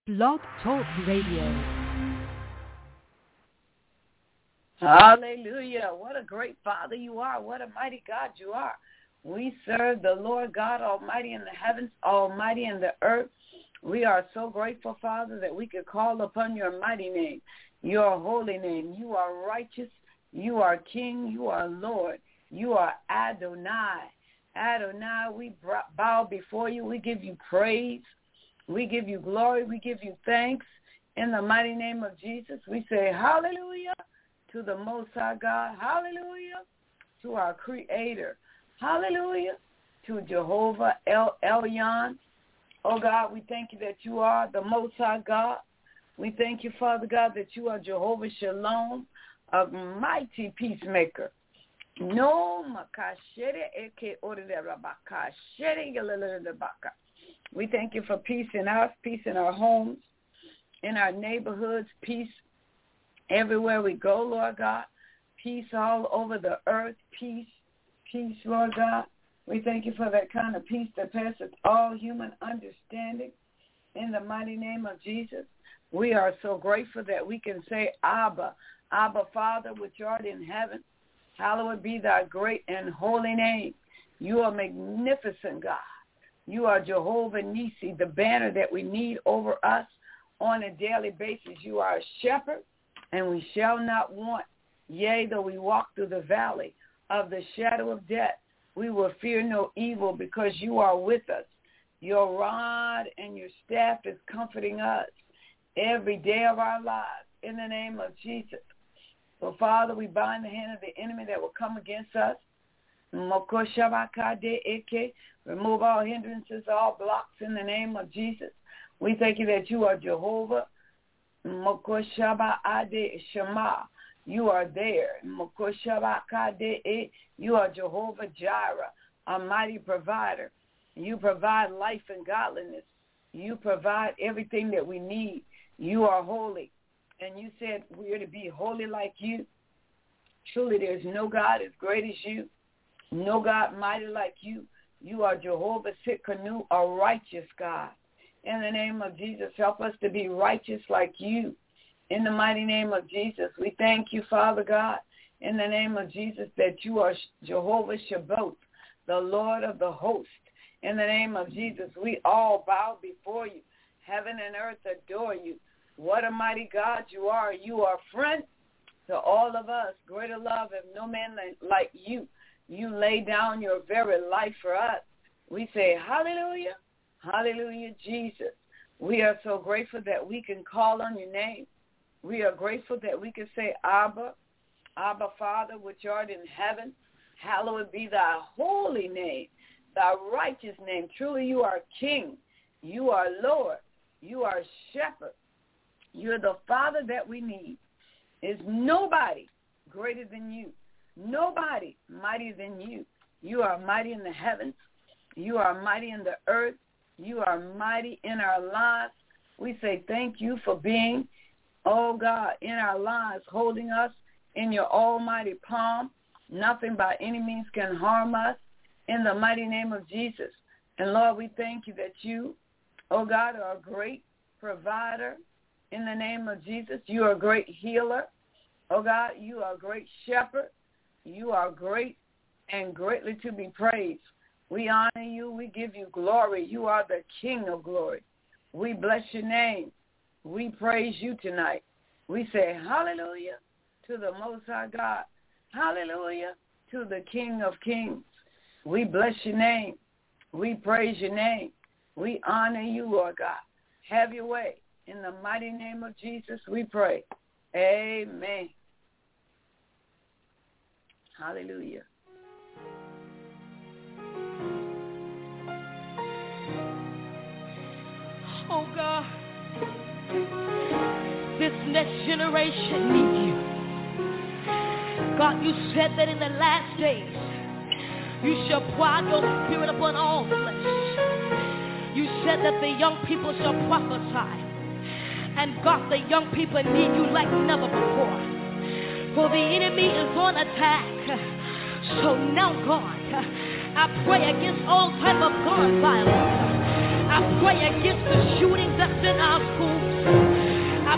Blog Talk Radio. Hallelujah. What a great Father you are. What a mighty God you are. We serve the Lord God Almighty in the heavens, Almighty in the earth. We are so grateful, Father, that we could call upon your mighty name, your holy name. You are righteous. You are King. You are Lord. You are Adonai. Adonai, we bow before you. We give you praise. We give you glory. We give you thanks. In the mighty name of Jesus, we say hallelujah to the Most High God. Hallelujah to our Creator. Hallelujah to Jehovah Elyon. Oh, God, we thank you that you are the Most High God. We thank you, Father God, that you are Jehovah Shalom, a mighty peacemaker. No makashere eke order baka. We thank you for peace in us, peace in our homes, in our neighborhoods, peace everywhere we go, Lord God. Peace all over the earth, peace, Lord God. We thank you for that kind of peace that passes all human understanding. In the mighty name of Jesus, we are so grateful that we can say, Abba, Abba, Father, which art in heaven, hallowed be thy great and holy name. You are magnificent, God. You are Jehovah Nissi, the banner that we need over us on a daily basis. You are a shepherd, and we shall not want. Yea, though we walk through the valley of the shadow of death, we will fear no evil because you are with us. Your rod and your staff is comforting us every day of our lives in the name of Jesus. So, Father, we bind the hand of the enemy that will come against us. Remove all hindrances, all blocks in the name of Jesus. We thank you that you are Jehovah. Shema. You are there. You are Jehovah Jireh, a mighty provider. You provide life and godliness. You provide everything that we need. You are holy. And you said we are to be holy like you. Truly, there's no God as great as you. No God mighty like you. You are Jehovah Sitkanu, a righteous God. In the name of Jesus, help us to be righteous like you. In the mighty name of Jesus, we thank you, Father God, in the name of Jesus, that you are Jehovah Shabbat, the Lord of the host. In the name of Jesus, we all bow before you. Heaven and earth adore you. What a mighty God you are. You are friend to all of us. Greater love have no man like you. You lay down your very life for us. We say hallelujah, hallelujah, Jesus. We are so grateful that we can call on your name. We are grateful that we can say, Abba, Abba, Father, which art in heaven, hallowed be thy holy name, thy righteous name. Truly you are King. You are Lord. You are Shepherd. You're the Father that we need. There's nobody greater than you. Nobody mightier than you. You are mighty in the heavens. You are mighty in the earth. You are mighty in our lives. We say thank you for being, oh God, in our lives, holding us in your almighty palm. Nothing by any means can harm us in the mighty name of Jesus. And Lord, we thank you that you, oh God, are a great provider in the name of Jesus. You are a great healer. Oh God, you are a great shepherd. You are great and greatly to be praised. We honor you. We give you glory. You are the King of glory. We bless your name. We praise you tonight. We say hallelujah to the Most High God. Hallelujah to the King of kings. We bless your name. We praise your name. We honor you, Lord God. Have your way. In the mighty name of Jesus, we pray. Amen. Hallelujah. Oh, God, this next generation needs you. God, you said that in the last days, you shall pour out your spirit upon all flesh. You said that the young people shall prophesy. And God, the young people need you like never before. For the enemy is on attack. So now, God, I pray against all type of gun violence. I pray against the shootings that's in our schools.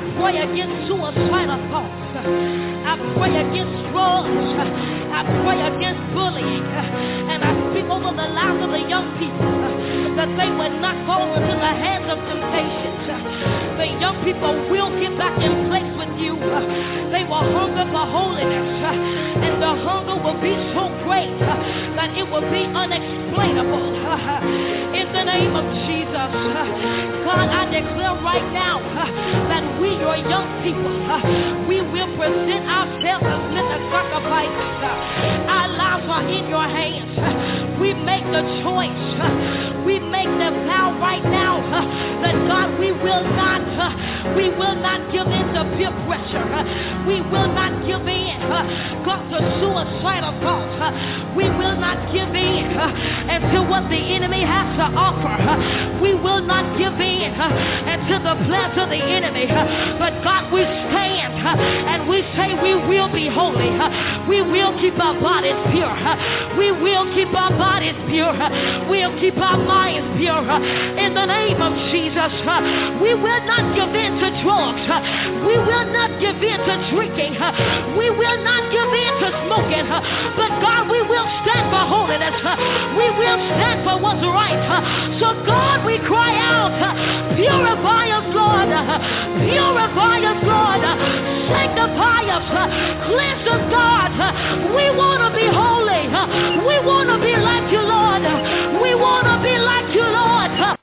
pray against suicidal thoughts. I pray against drugs. I pray against bullying. And I speak over the lives of the young people that they would not go into the hands of temptations. The young people will get back in place with you. They will hunger for holiness. And the hunger will be so great that it will be unexplainable. In the name of Jesus, God, I declare right now that we, your young people, we will present ourselves as living sacrifices. Our lives are in your hands. We make the choice. We make the vow right now that God, we will not give in to peer pressure. We will not give in, God, to suicidal thoughts. We will not give in until what the enemy has to offer. We will not give in until the plans of the enemy. But God, we stand and we say we will be holy. We will keep our bodies pure. We will keep our bodies pure. We'll keep our minds pure. In the name of Jesus, we will not give in to drugs. We will not give in to drinking. We will not give in to smoking. But God, we will stand for holiness. We will stand for what's right. So God, we cry out, purify us, Lord. Purify us, Lord. Sanctify us. Cleanse us, God. We want to be holy. We want to be like you, Lord. We want to be like you, Lord.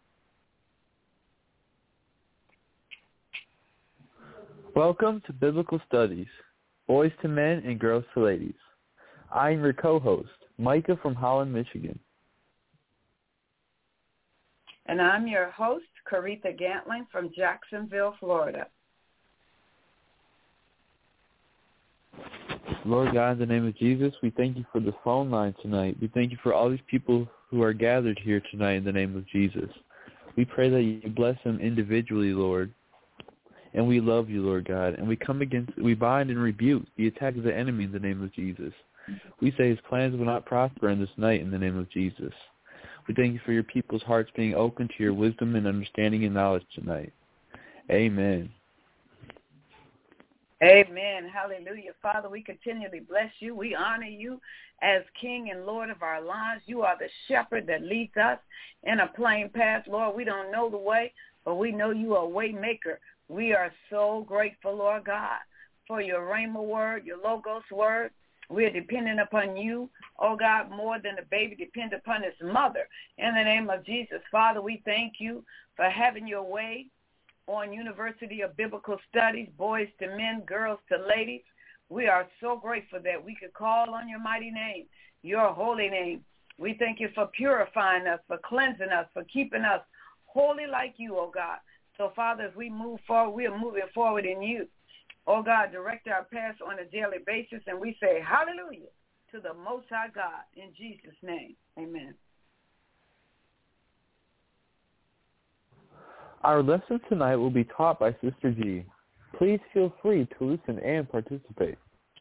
Welcome to Biblical Studies, Boys to Men and Girls to Ladies. I am your co-host, Micah from Holland, Michigan. And I'm your host, Caretha Gantling from Jacksonville, Florida. Lord God, in the name of Jesus, we thank you for the phone line tonight. We thank you for all these people who are gathered here tonight in the name of Jesus. We pray that you bless them individually, Lord. And we love you, Lord God. And we bind and rebuke the attack of the enemy in the name of Jesus. We say his plans will not prosper in this night in the name of Jesus. We thank you for your people's hearts being open to your wisdom and understanding and knowledge tonight. Amen. Amen. Hallelujah. Father, we continually bless you. We honor you as King and Lord of our lives. You are the shepherd that leads us in a plain path. Lord, we don't know the way, but we know you are a way maker. We are so grateful, Lord God, for your Rhema word, your Logos word. We are dependent upon you, oh God, more than the baby depends upon his mother. In the name of Jesus, Father, we thank you for having your way on University of Biblical Studies, Boys to Men, Girls to Ladies. We are so grateful that we could call on your mighty name, your holy name. We thank you for purifying us, for cleansing us, for keeping us holy like you, oh God. So, Father, as we move forward, we are moving forward in you. Oh, God, direct our paths on a daily basis, and we say hallelujah to the Most High God. In Jesus' name, amen. Our lesson tonight will be taught by Sister G. Please feel free to listen and participate.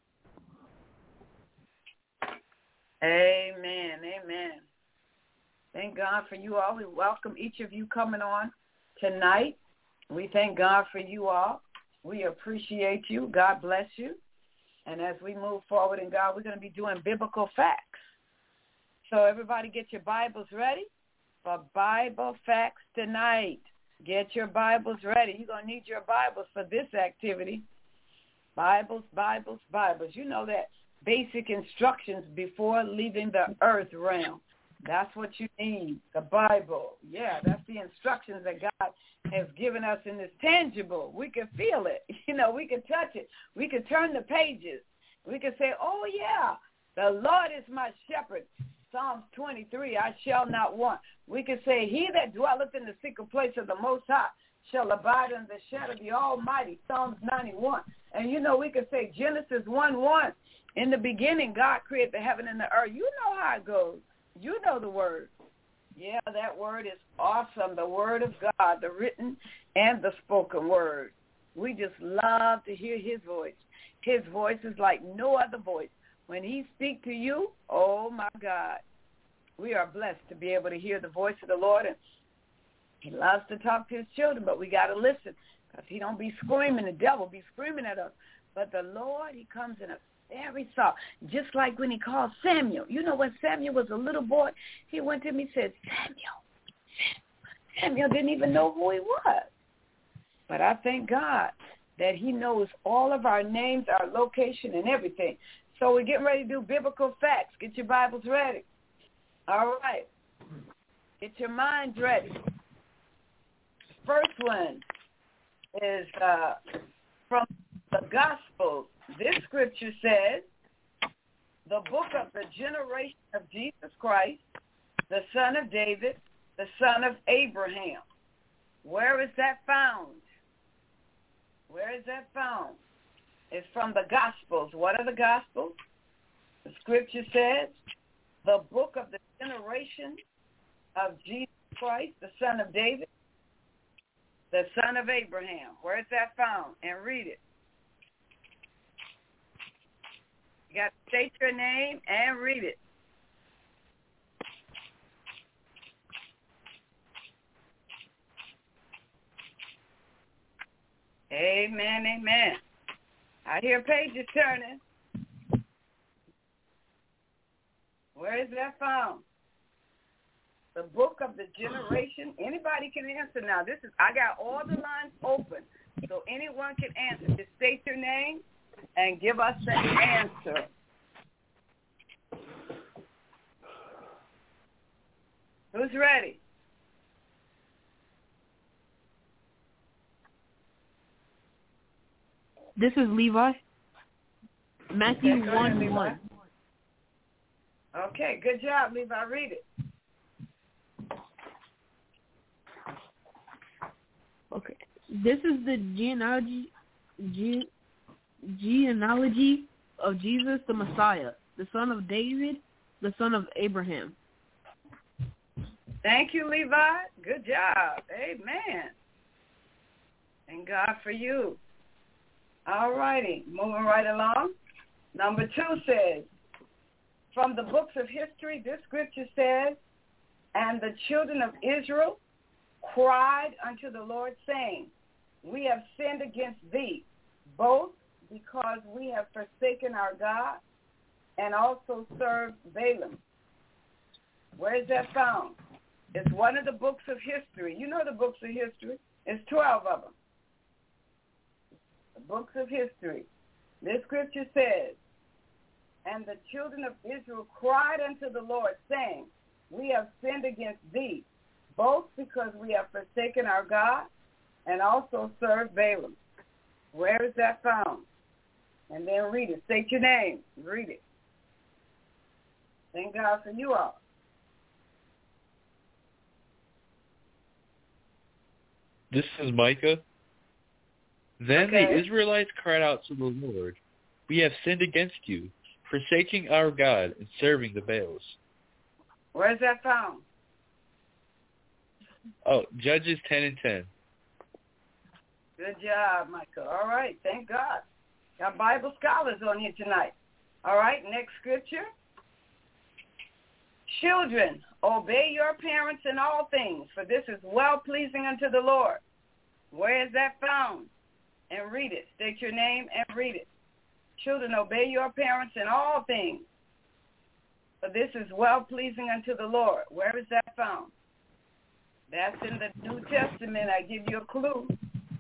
Amen, amen. Thank God for you all. We welcome each of you coming on tonight. We thank God for you all. We appreciate you. God bless you. And as we move forward in God, we're going to be doing biblical facts. So everybody get your Bibles ready for Bible facts tonight. Get your Bibles ready. You're going to need your Bibles for this activity. Bibles, Bibles, Bibles. You know that basic instructions before leaving the earth realm. That's what you need, the Bible. Yeah, that's the instructions that God has given us in this tangible. We can feel it. You know, we can touch it. We can turn the pages. We can say, oh, yeah, the Lord is my shepherd. Psalms 23, I shall not want. We can say, he that dwelleth in the secret place of the Most High shall abide in the shadow of the Almighty. Psalms 91. And, you know, we can say Genesis 1:1. In the beginning, God created the heaven and the earth. You know how it goes. You know the word. Yeah, that word is awesome. The word of God, the written and the spoken word. We just love to hear his voice. His voice is like no other voice. When he speaks to you, oh, my God, we are blessed to be able to hear the voice of the Lord. And he loves to talk to his children, but we got to listen. Because he don't be screaming. The devil be screaming at us. But the Lord, he comes in a very soft. Just like when he called Samuel. You know, when Samuel was a little boy, he went to me and said, Samuel didn't even know who he was. But I thank God that he knows all of our names, our location, and everything. So we're getting ready to do biblical facts. Get your Bibles ready. All right. Get your minds ready. First one is from the Gospels. This scripture says, the book of the generation of Jesus Christ, the son of David, the son of Abraham. Where is that found? Where is that found? It's from the Gospels. What are the Gospels? The scripture says, the book of the generation of Jesus Christ, the son of David, the son of Abraham. Where is that found? And read it. You got to state your name and read it. Amen, amen. I hear pages turning. Where is that found? The book of the generation. Anybody can answer now. I got all the lines open, so anyone can answer. Just state your name and give us the answer. Who's ready? This is Levi. Matthew 1:1. Okay, good job, Levi. Read it. Okay. This is the genealogy of Jesus the Messiah, the son of David, the son of Abraham. Thank you, Levi. Good job. Amen. Thank God for you. All righty. Moving right along. Number 2 says, from the books of history, this scripture says, and the children of Israel cried unto the Lord, saying, we have sinned against thee, both because we have forsaken our God and also served Balaam. Where is that found? It's one of the books of history. You know the books of history. It's 12 of them. The books of history. This scripture says, and the children of Israel cried unto the Lord, saying, we have sinned against thee, both because we have forsaken our God and also served Balaam. Where is that found? And then read it. State your name. Read it. Thank God for you all. This is Micah. Then the Israelites cried out to the Lord, we have sinned against you, forsaking our God and serving the Baals. Where is that found? Oh, Judges 10:10. Good job, Michael. All right, thank God. Got Bible scholars on here tonight. All right, next scripture. Children, obey your parents in all things, for this is well-pleasing unto the Lord. Where is that found? And read it. State your name and read it. Children, obey your parents in all things, for this is well-pleasing unto the Lord. Where is that found? That's in the New Testament. I give you a clue.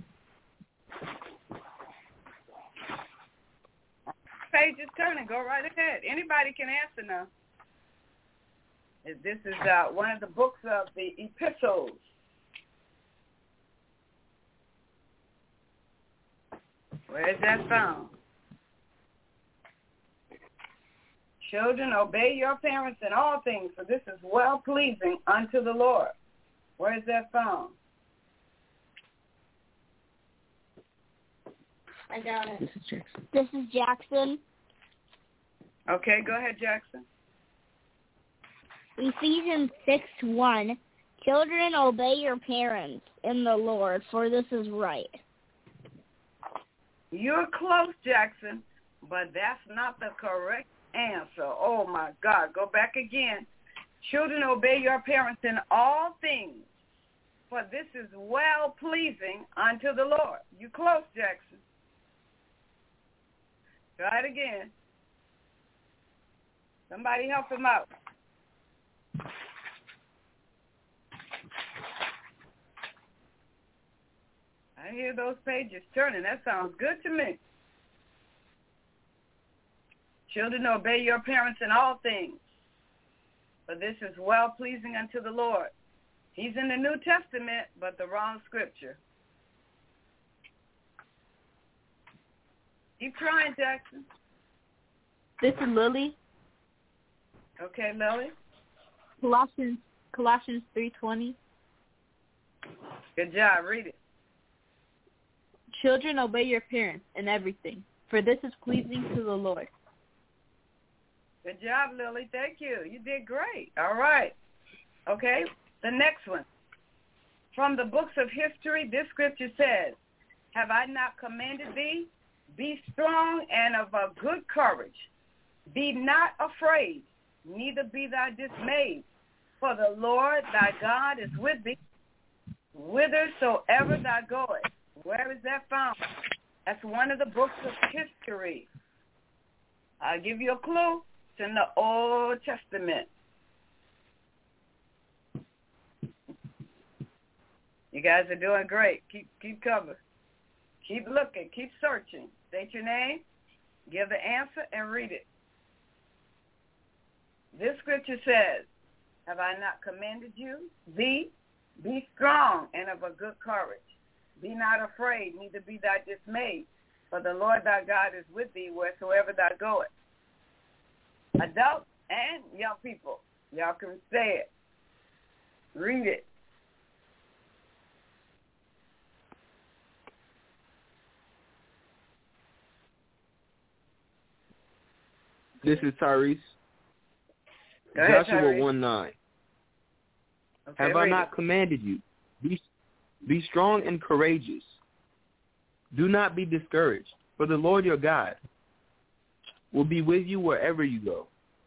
Page is turning. Go right ahead. Anybody can answer now. This is one of the books of the epistles. Where is that found? Children, obey your parents in all things, for this is well-pleasing unto the Lord. Where is that found? I got it. This is Jackson. This is Jackson. Okay, go ahead, Jackson. Ephesians 6:1. Children, obey your parents in the Lord, for this is right. You're close, Jackson, but that's not the correct answer. Oh, my God. Go back again. Children, obey your parents in all things, for this is well-pleasing unto the Lord. You close, Jackson. Try it again. Somebody help him out. I hear those pages turning. That sounds good to me. Children, obey your parents in all things, for this is well-pleasing unto the Lord. He's in the New Testament, but the wrong scripture. Keep trying, Jackson. This is Lily. Okay, Lily. Colossians 3:20. Good job. Read it. Children, obey your parents in everything, for this is pleasing to the Lord. Good job, Lily. Thank you. You did great. All right. Okay, the next one. From the books of history, this scripture says, have I not commanded thee? Be strong and of a good courage. Be not afraid, neither be thou dismayed. For the Lord thy God is with thee, whithersoever thou goest. Where is that found? That's one of the books of history. I'll give you a clue. It's in the Old Testament. You guys are doing great. Keep covered. Keep looking. Keep searching. State your name, give the answer, and read it. This scripture says, have I not commanded you? Thee, be strong and of a good courage. Be not afraid, neither be thou dismayed, for the Lord thy God is with thee wheresoever thou goest. Adults and young people, y'all can say it. Read it. This is Tyrese. Go ahead, Joshua Tyrese. 1:9. Okay, have I read not it. commanded you? Be strong and courageous. Do not be discouraged, for the Lord your God will be with you wherever you go.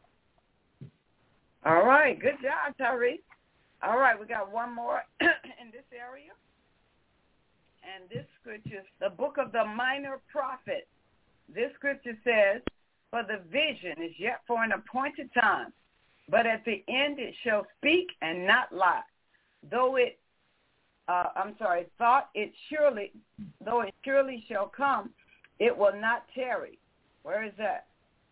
All right. Good job, Tyrese. All right. We got one more in this area. And this scripture is the book of the Minor Prophet. This scripture says, for the vision is yet for an appointed time, but at the end it shall speak and not lie. Though it surely shall come, it will not tarry. Where is that?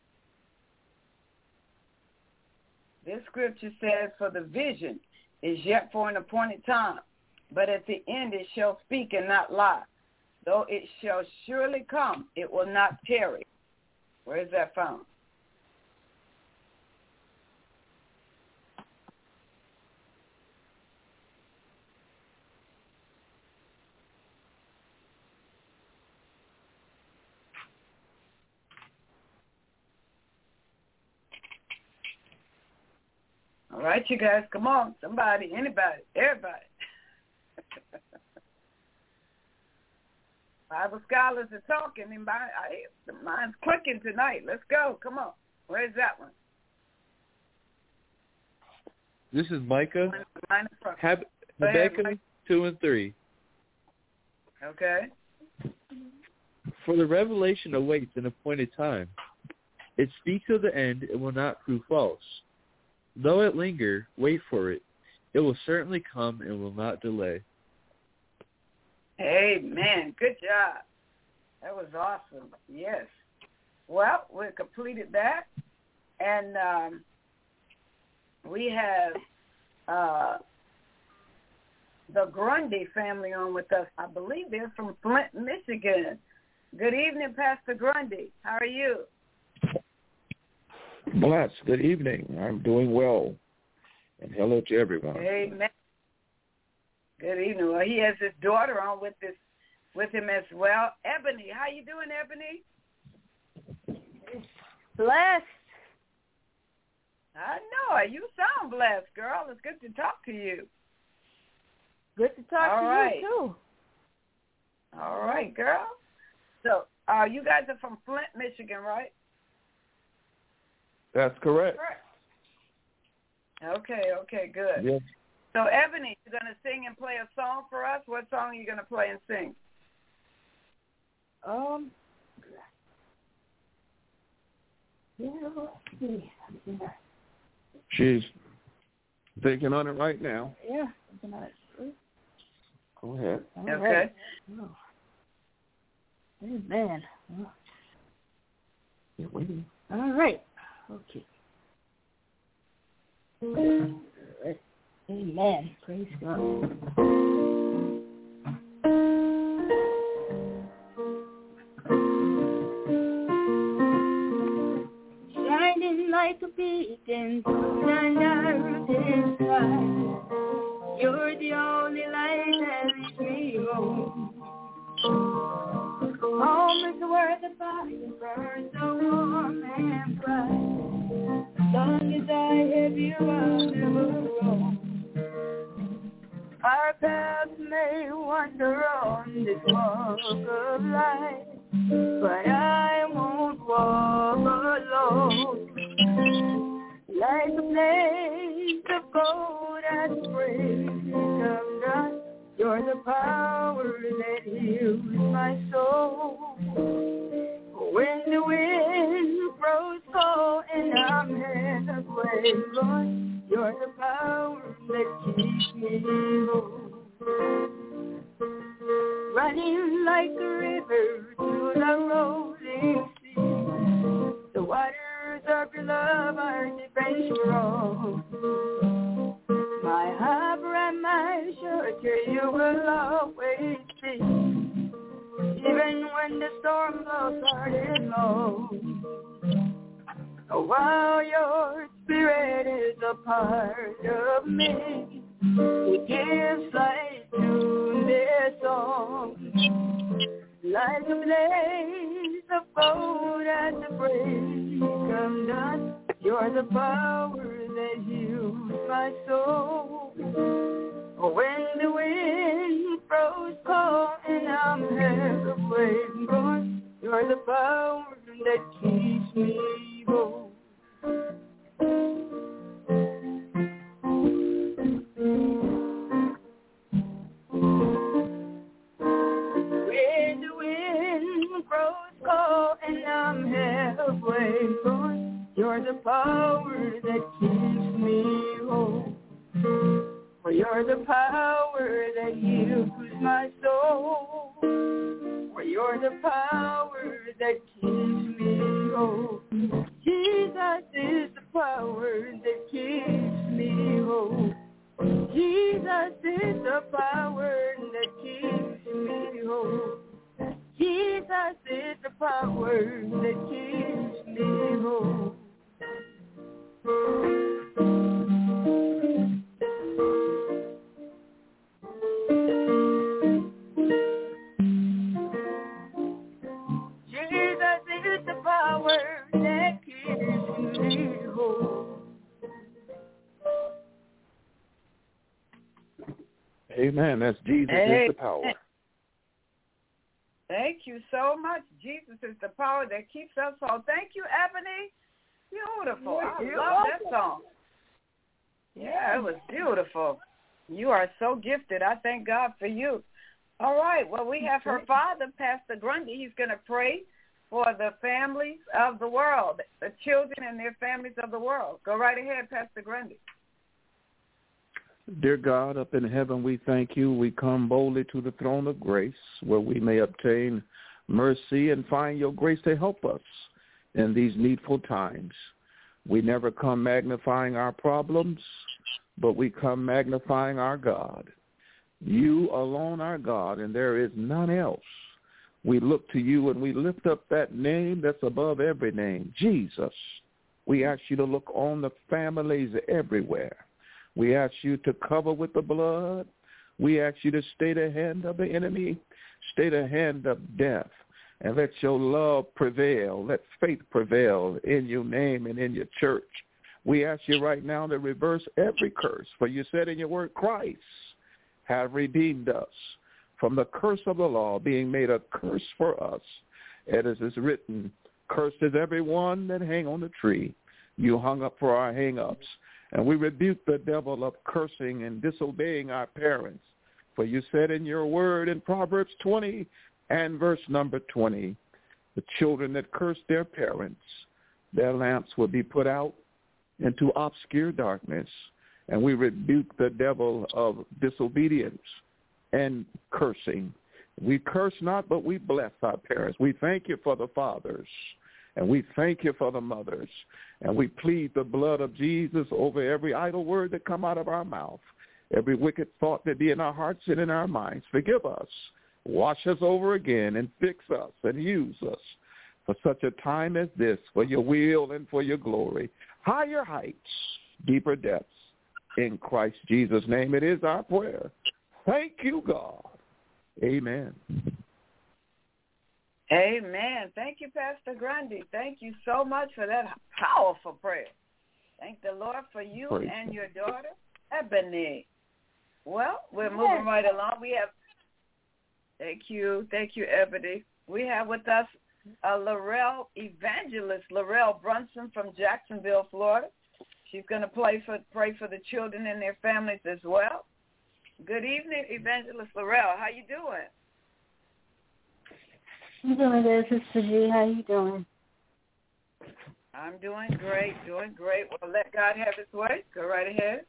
This scripture says, for the vision is yet for an appointed time, but at the end it shall speak and not lie. Though it shall surely come, it will not tarry. Where is that found? All right, you guys, come on. Somebody, anybody, everybody. Bible scholars are talking, and mine's clicking tonight. Let's go. Come on. Where's that one? This is Micah. Habakkuk 2 and 3. Okay. For the revelation awaits an appointed time. It speaks of the end, it will not prove false. Though it linger, wait for it. It will certainly come and will not delay. Amen. Good job. That was awesome. Yes. Well, we completed that. And we have the Grundy family on with us. I believe they're from Flint, Michigan. Good evening, Pastor Grundy. How are you? Bless. Good evening. I'm doing well. And hello to everyone. Amen. Good evening. Well, he has his daughter on with him as well. Ebony, how you doing, Ebony? Blessed. I know. You sound blessed, girl. It's good to talk to you. Good to talk to you, too. All right, girl. So you guys are from Flint, Michigan, right? That's correct. Okay, good. Yes. So, Ebony, you're going to sing and play a song for us? What song are you going to play and sing? Let's see. She's thinking on it right now. Yeah, thinking on it. Go ahead. Okay. Right. Oh. Amen. Oh. You're waiting. All right. Okay. All right. Amen. Praise God. Shining like a beacon through the darkest night. You're the only light that leads me home. Home is where the fire burns so warm and bright. As long as I have you, I'll never roam. Our paths may wander on this walk of life, but I won't walk alone. Like a blaze of gold at spring of dawn, you're the power that heals my soul. When the wind grows cold and I'm halfway gone, you're the power that keeps me whole. Running like a river to the rolling sea, the waters of your love are deep and strong. My harbor and my shelter you will always be, even when the storm blows hard and long. While your spirit is a part of me, it gives light to this song. Like a blaze of gold at the break of dawn, you're the power that heals my soul. When the wind grows cold and I'm halfway gone, you're the power that keeps me whole. When the wind grows cold and I'm halfway gone, you're the power that keeps me whole. For you're the power that heals my soul. For you're the power that keeps me whole. Jesus is the power that keeps me whole. Jesus is the power that keeps me whole. Jesus is the power that keeps me whole. Jesus is the power that keeps me whole. Amen. That's Jesus is the power. Thank you so much. Jesus is the power that keeps us whole. Thank you, Ebony. Beautiful. I love that song. Yeah, it was beautiful. You are so gifted. I thank God for you. All right. Well, we have her father, Pastor Grundy. He's going to pray for the families of the world, the children and their families of the world. Go right ahead, Pastor Grundy. Dear God, up in heaven, we thank you. We come boldly to the throne of grace where we may obtain mercy and find your grace to help us in these needful times. We never come magnifying our problems, but we come magnifying our God. You alone are God, and there is none else. We look to you and we lift up that name that's above every name, Jesus. We ask you to look on the families everywhere. We ask you to cover with the blood. We ask you to stay the hand of the enemy, stay the hand of death, and let your love prevail. Let faith prevail in your name and in your church. We ask you right now to reverse every curse, for you said in your word, Christ have redeemed us from the curse of the law, being made a curse for us. As it is written, cursed is everyone that hang on the tree. You hung up for our hang-ups. And we rebuke the devil of cursing and disobeying our parents. For you said in your word in Proverbs 20 and verse number 20, the children that curse their parents, their lamps will be put out into obscure darkness. And we rebuke the devil of disobedience and cursing. We curse not, but we bless our parents. We thank you for the fathers, and we thank you for the mothers, and we plead the blood of Jesus over every idle word that come out of our mouth, every wicked thought that be in our hearts and in our minds. Forgive us, wash us over again, and fix us and use us for such a time as this, for your will and for your glory. Higher heights, deeper depths. In Christ Jesus' name it is our prayer. Thank you, God. Amen. Amen. Thank you, Pastor Grundy. Thank you so much for that powerful prayer. Thank the Lord for you and your daughter, Ebony. Well, we're moving right along. We have, thank you, Ebony. We have with us Evangelist Laurel Brunson from Jacksonville, Florida. She's going to pray for the children and their families as well. Good evening, Evangelist Laurel. How you doing? I'm doing good, Sister G. How you doing? I'm doing great. Well, let God have his way. Go right ahead.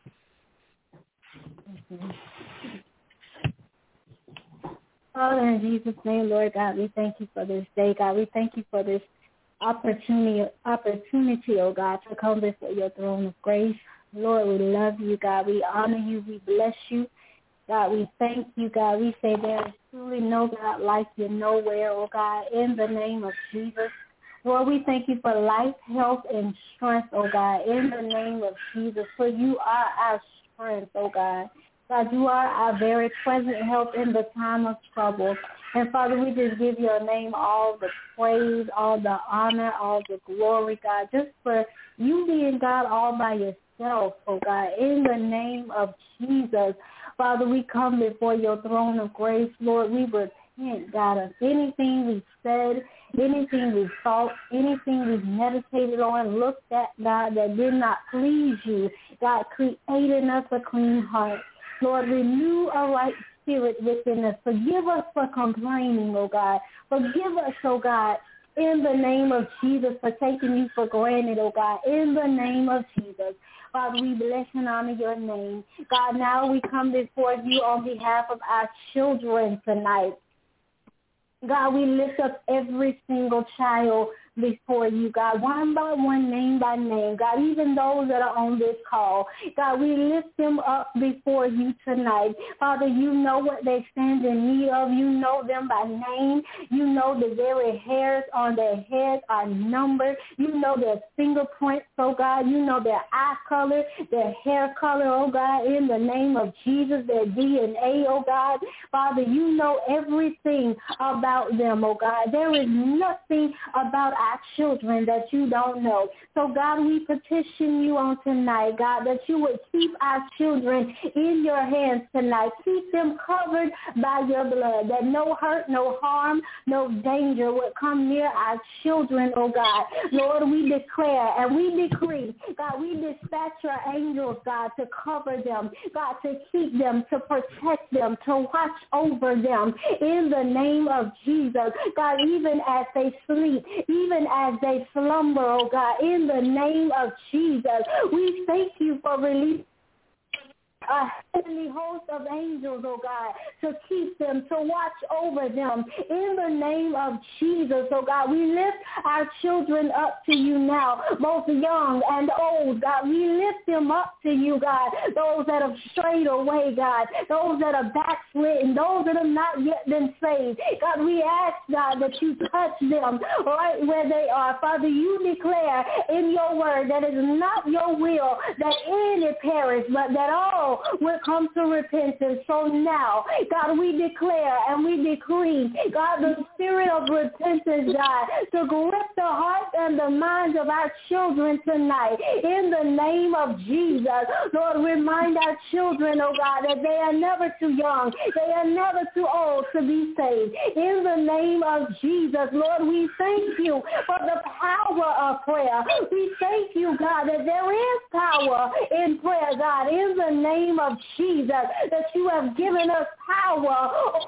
Mm-hmm. Father, in Jesus' name, Lord God, we thank you for this day, God. We thank you for this opportunity, oh God, to come before your throne of grace. Lord, we love you, God. We honor you. We bless you. God, we thank you, God. We say there is truly no God like you nowhere, oh God, in the name of Jesus. Lord, we thank you for life, health, and strength, oh God, in the name of Jesus. For you are our strength, oh God. God, you are our very present help in the time of trouble. And, Father, we just give your name all the praise, all the honor, all the glory, God, just for you being God all by yourself, oh God, in the name of Jesus. Father, we come before your throne of grace. Lord, we repent, God, of anything we've said, anything we've thought, anything we've meditated on, looked at, God, that did not please you. God, create in us a clean heart. Lord, renew a right spirit within us. Forgive us for complaining, oh God. Forgive us, oh God, in the name of Jesus, for taking you for granted, oh God, in the name of Jesus. Father, we bless and honor your name. God, now we come before you on behalf of our children tonight. God, we lift up every single child before you, God, one by one, name by name. God, even those that are on this call, God, we lift them up before you tonight. Father, you know what they stand in need of. You know them by name. You know the very hairs on their heads are numbered. You know their fingerprints, oh God. You know their eye color, their hair color, oh God, in the name of Jesus, their DNA, oh God. Father, you know everything about them, oh God. There is nothing about our children that you don't know. So, God, we petition you on tonight, God, that you would keep our children in your hands tonight. Keep them covered by your blood, that no hurt, no harm, no danger would come near our children, oh God. Lord, we declare and we decree, God, we dispatch your angels, God, to cover them, God, to keep them, to protect them, to watch over them in the name of Jesus. God, even as they sleep, even as they slumber, oh God, in the name of Jesus, we thank you for releasing a heavenly host of angels, oh God, to keep them, to watch over them in the name of Jesus, oh God. We lift our children up to you now, both young and old, God. We lift them up to you, God, those that have strayed away, God, those that are backslidden, those that have not yet been saved. God, we ask, God, that you touch them right where they are. Father, you declare in your word that it is not your will that any perish, but that all world will come to repentance. So now, God, we declare and we decree, God, the spirit of repentance, God, to grip the hearts and the minds of our children tonight. In the name of Jesus, Lord, remind our children, oh God, that they are never too young. They are never too old to be saved. In the name of Jesus, Lord, we thank you for the power of prayer. We thank you, God, that there is power in prayer, God, in the name of Jesus, that you have given us power.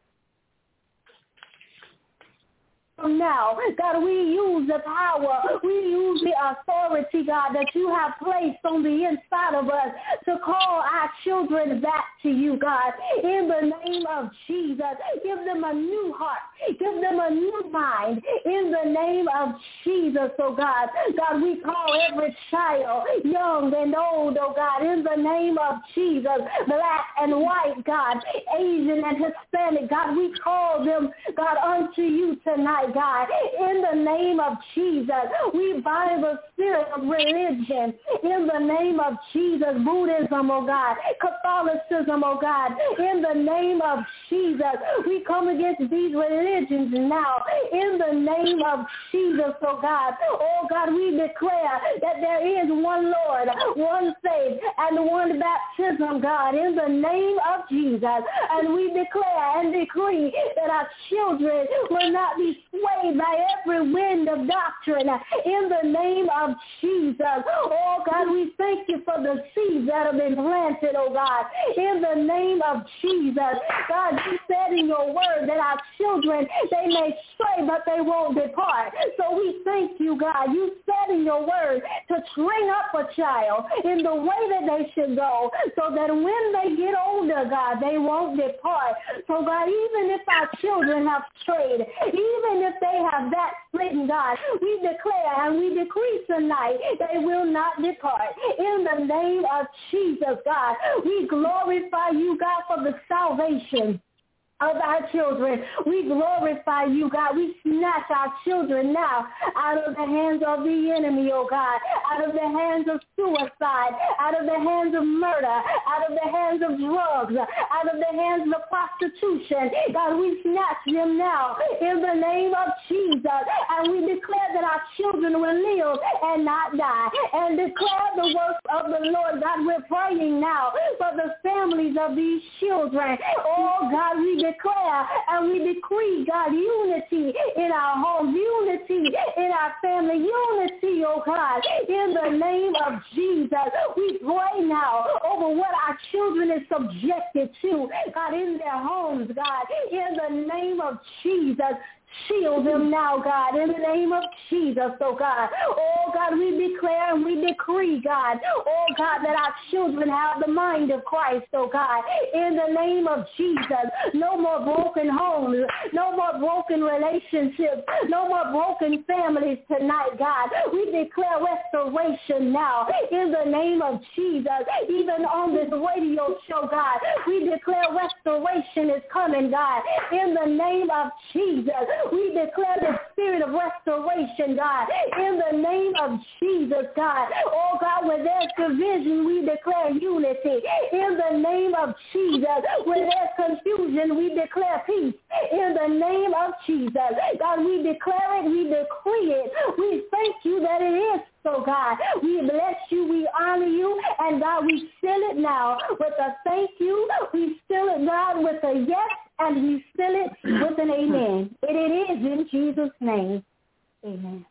Now, God, we use the power, we use the authority, God, that you have placed on the inside of us to call our children back to you, God, in the name of Jesus. Give them a new heart, give them a new mind, in the name of Jesus, oh God. God, we call every child, young and old, oh God, in the name of Jesus, black and white, God, Asian and Hispanic, God, we call them, God, unto you tonight, God, in the name of Jesus. We bind the spirit of religion in the name of Jesus. Buddhism, oh God, Catholicism, oh God, in the name of Jesus. We come against these religions now in the name of Jesus, oh God. Oh God, we declare that there is one Lord, one faith, and one baptism, God, in the name of Jesus. And we declare and decree that our children will not be swayed by every wind of doctrine in the name of Jesus. Oh God, we thank you for the seeds that have been planted, oh God, in the name of Jesus. God, you said in your word that our children, they may stray, but they won't depart. So we thank you, God. You said in your word to train up a child in the way that they should go, so that when they get older, God, they won't depart. So God, even if our children have strayed, even if they have backslidden, God, we declare and we decree tonight they will not depart. In the name of Jesus, God, we glorify you, God, for the salvation of our children. We glorify you, God. We snatch our children now out of the hands of the enemy, oh God, out of the hands of suicide, out of the hands of murder, out of the hands of drugs, out of the hands of prostitution. God, we snatch them now in the name of Jesus, and we declare that our children will live and not die, and declare the works of the Lord. God, we're praying now for the families of these children. Oh God, we declare and we decree, God, unity in our homes, unity in our family, unity, oh God, in the name of Jesus. We pray now over what our children is subjected to, God, in their homes, God, in the name of Jesus. Shield them now, God, in the name of Jesus, oh God. Oh, God, we declare and we decree, God, oh, God, that our children have the mind of Christ, oh, God, in the name of Jesus. No more broken homes, no more broken relationships, no more broken families tonight, God. We declare restoration now in the name of Jesus. Even on this radio show, God, we declare restoration is coming, God, in the name of Jesus. We declare the spirit of restoration, God, in the name of Jesus, God. Oh, God, where there's division, we declare unity. In the name of Jesus, where there's confusion, we declare peace. In the name of Jesus, God, we declare it, we decree it. We thank you that it is so, God. We bless you, we honor you, and God, we seal it now with a thank you. We seal it, God, with a yes, and we seal it with an amen. It is in Jesus' name. Amen.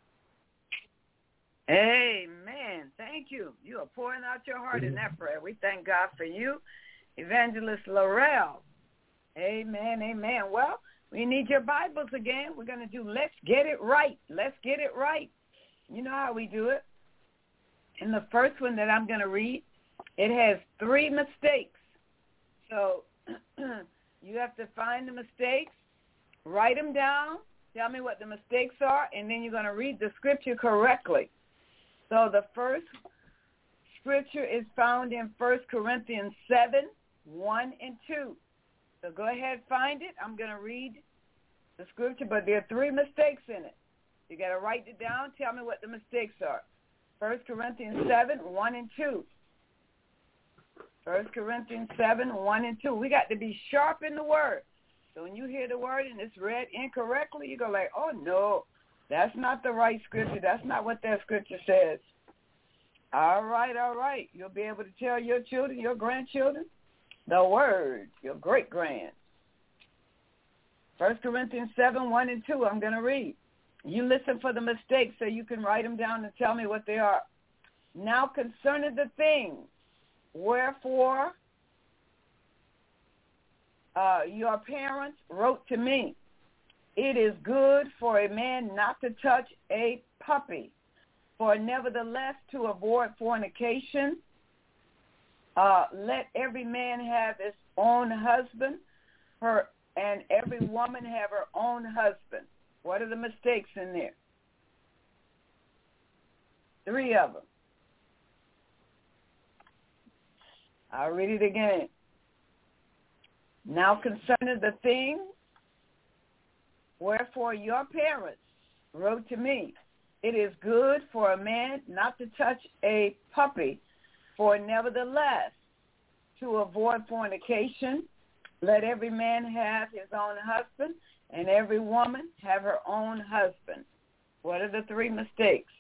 Amen. Thank you. You are pouring out your heart in that prayer. We thank God for you, Evangelist Laurel. Amen. Amen. Well, we need your Bibles again. We're going to do Let's Get It Right. Let's get it right. You know how we do it. In the first one that I'm going to read, it has 3 mistakes. So you have to find the mistakes, write them down, tell me what the mistakes are, and then you're going to read the scripture correctly. So the first scripture is found in 1 Corinthians 7, 1 and 2. So go ahead, find it. I'm going to read the scripture, but there are 3 mistakes in it. You got to write it down. Tell me what the mistakes are. 1 Corinthians 7, 1 and 2. 1 Corinthians 7, 1 and 2. We got to be sharp in the word. So when you hear the word and it's read incorrectly, you go like, oh, no, that's not the right scripture. That's not what that scripture says. All right. You'll be able to tell your children, your grandchildren, the word, your great-grand. 1 Corinthians 7, 1 and 2, I'm going to read. You listen for the mistakes so you can write them down and tell me what they are. Now concerning the things, wherefore your parents wrote to me, it is good for a man not to touch a puppy, for nevertheless to avoid fornication, let every man have his own husband, and every woman have her own husband. What are the mistakes in there? 3 of them. I'll read it again. Now concerning the thing, wherefore your parents wrote to me, it is good for a man not to touch a puppy, for nevertheless to avoid fornication, let every man have his own husband, and every woman have her own husband. What are the 3 mistakes?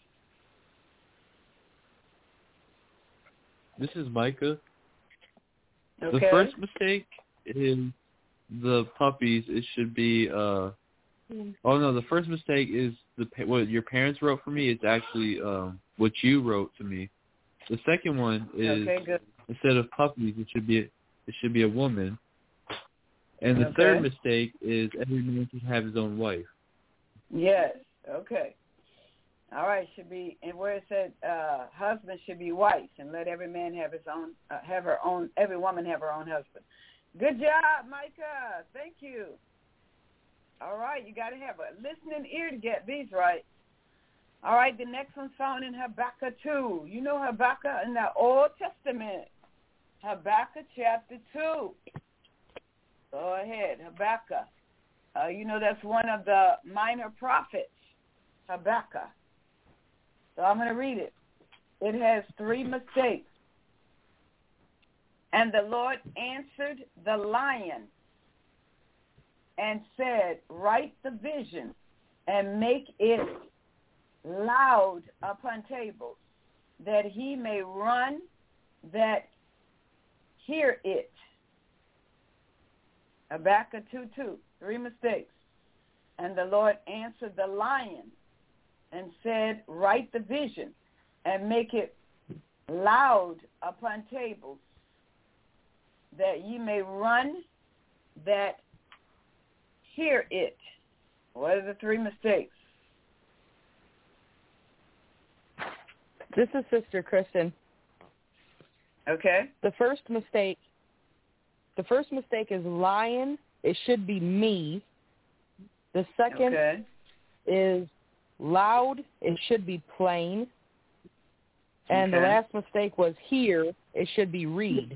This is Micah. Okay. The first mistake is the puppies. It should be, the first mistake is what your parents wrote for me. It's actually what you wrote to me. The second one is, instead of puppies, it should be a woman. And the third mistake is every man should have his own wife. Yes. Okay. All right. Should be, and where it said husband should be wife, and let every man have his own, every woman have her own husband. Good job, Micah. Thank you. All right. You got to have a listening ear to get these right. All right. The next one's found in Habakkuk 2. You know Habakkuk in the Old Testament. Habakkuk chapter 2. Go ahead, Habakkuk. That's one of the minor prophets, Habakkuk. So I'm going to read it. It has 3 mistakes. And the Lord answered the lion and said, write the vision and make it loud upon tables, that he may run that hear it. Habakkuk 2:2, 3 mistakes. And the Lord answered the lion and said, write the vision and make it loud upon tables, that ye may run that hear it. What are the 3 mistakes? This is Sister Kristen. Okay. The first mistake is lion. It should be me. The second is loud. It should be plain. And the last mistake was hear. It should be read.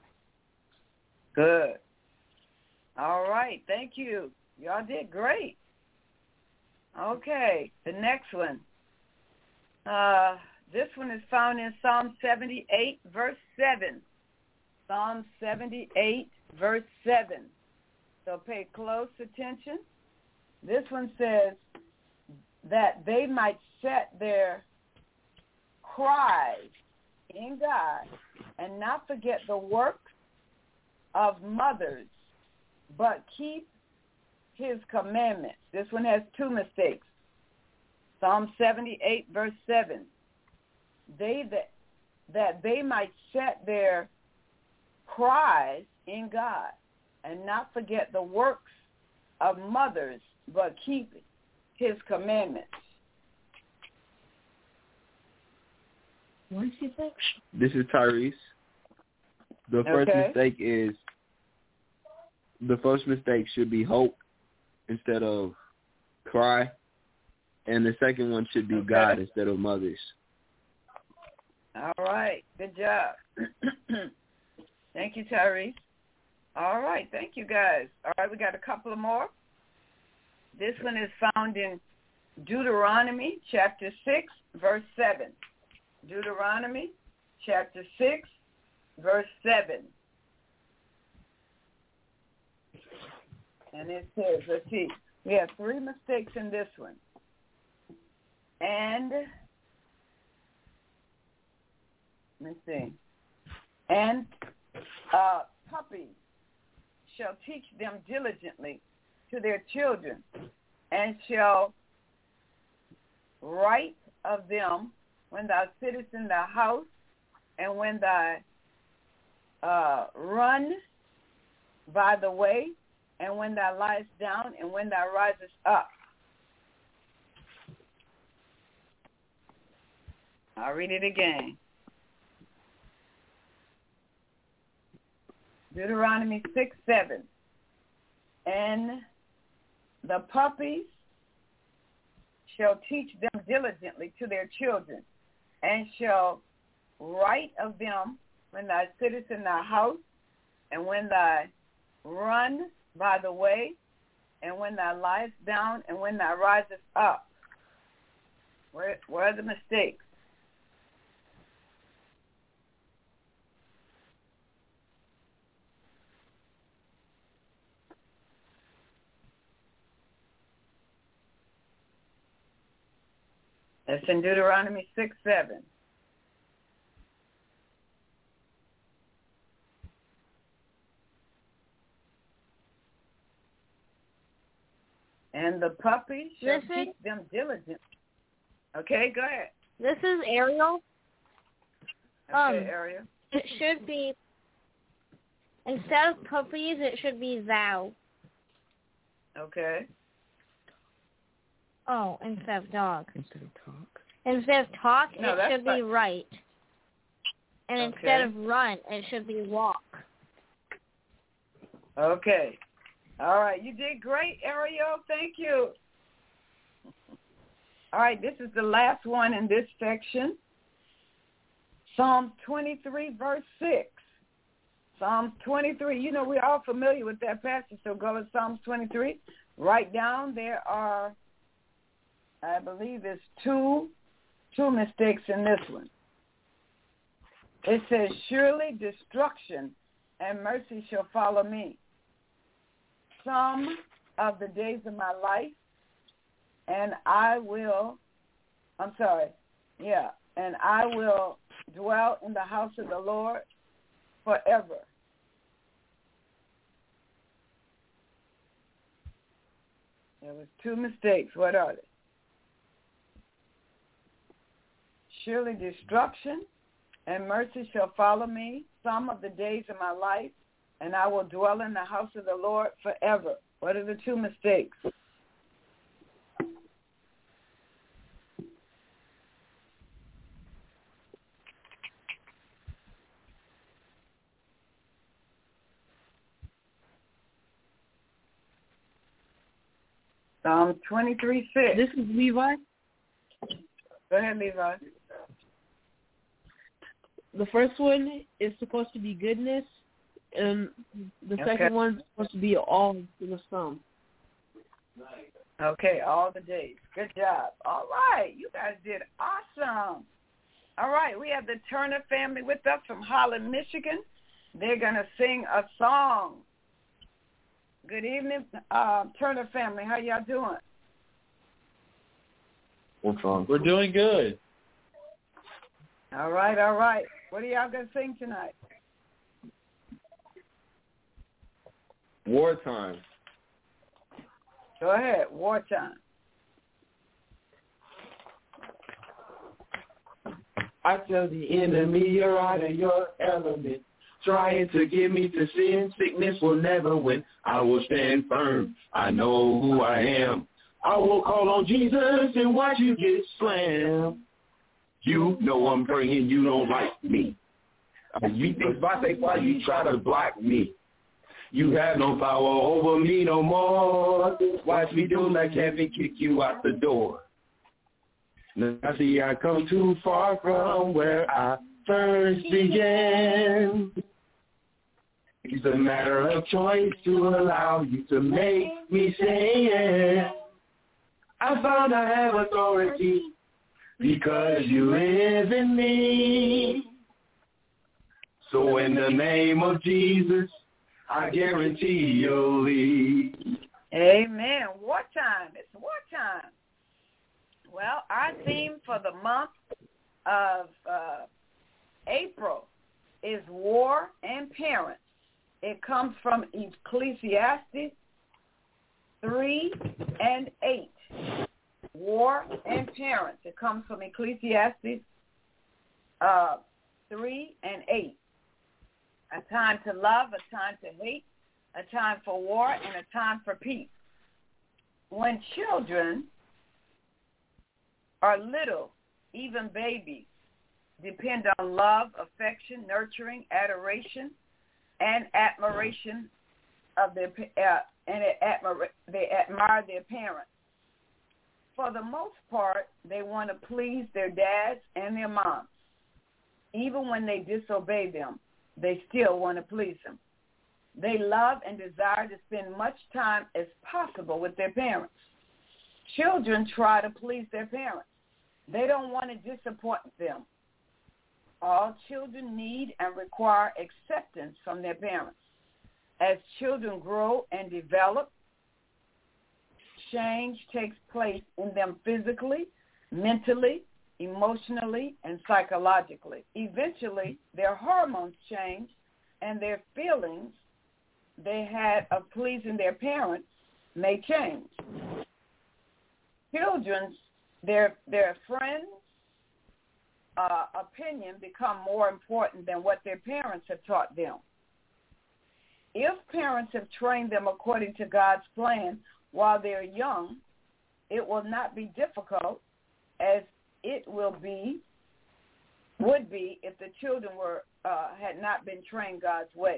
Good. All right. Thank you. Y'all did great. Okay. The next one. This one is found in Psalm 78, verse 7. Psalm 78, verse 7. So pay close attention. This one says that they might set their cries in God and not forget the works of mothers, but keep his commandments. This one has 2 mistakes. Psalm 78, verse 7. That they might set their cries in God and not forget the works of mothers, but keep his commandments. This is Tyrese. The first mistake should be hope instead of cry, and the second one should be God instead of mothers. All right. Good job. Thank you, Tyrese. All right. Thank you, guys. All right. We got a couple of more. This one is found in Deuteronomy chapter 6, verse 7. Deuteronomy chapter 6, verse 7. And it says, let's see, we have 3 mistakes in this one. And, let me see, and puppies shall teach them diligently to their children, and shall write of them when thou sittest in thy house, and when thou run by the way, and when thou liest down, and when thou risest up. I'll read it again. Deuteronomy 6:7. And the puppies shall teach them diligently to their children, and shall write of them when thou sittest in thy house, and when thou run by the way, and when thou liest down, and when thou risest up. Where are the mistakes? That's in Deuteronomy 6:7. And the puppy shall teach them diligently. Okay, go ahead. This is Ariel. Okay, Ariel. It should be, instead of puppies, it should be thou. Okay. Oh, instead of dog. Instead of talk. Instead of talk, No, it should be fine. right. And instead of run, it should be walk. Okay. All right. You did great, Ariel. Thank you. All right. This is the last one in this section. Psalm 23, verse 6. Psalm 23. You know, we're all familiar with that passage, so go to Psalm 23. Write down there are, I believe it's two mistakes in this one. It says, surely destruction and mercy shall follow me some of the days of my life, and I will dwell in the house of the Lord forever. There was 2 mistakes. What are they? Surely destruction and mercy shall follow me some of the days of my life, and I will dwell in the house of the Lord forever. What are the 2 mistakes? Psalm 23:6. This is Levi. Go ahead, Levi. The first one is supposed to be goodness, and the second one's supposed to be all in the sum. Okay, all the days. Good job. All right, you guys did awesome. All right, we have the Turner family with us from Holland, Michigan. They're going to sing a song. Good evening, Turner family. How y'all doing? We're doing good. All right. What are y'all going to sing tonight? Wartime. Go ahead, Wartime. I tell the enemy you're out of your element. Trying to get me to sin, sickness will never win. I will stand firm. I know who I am. I will call on Jesus and watch you get slammed. You know I'm praying you don't like me. You think by say why you try to block me. You have no power over me no more. Watch me do like heaven kick you out the door. Now see I come too far from where I first began. It's a matter of choice to allow you to make me say it. I found I have authority because you live in me. So in the name of Jesus, I guarantee you'll lead. Amen. Wartime. It's wartime. Well, our theme for the month of April is war and parents. It comes from Ecclesiastes 3:8. War and parents. It comes from Ecclesiastes 3:8. A time to love, a time to hate, a time for war, and a time for peace. When children are little, even babies, depend on love, affection, nurturing, adoration, and admiration of their they admire their parents. For the most part, they want to please their dads and their moms. Even when they disobey them, they still want to please them. They love and desire to spend much time as possible with their parents. Children try to please their parents. They don't want to disappoint them. All children need and require acceptance from their parents. As children grow and develop, change takes place in them physically, mentally, emotionally, and psychologically. Eventually, their hormones change, and their feelings they had of pleasing their parents may change. Children's, their friends' opinion become more important than what their parents have taught them. If parents have trained them according to God's plan while they're young, it will not be difficult as it would be if the children had not been trained God's way.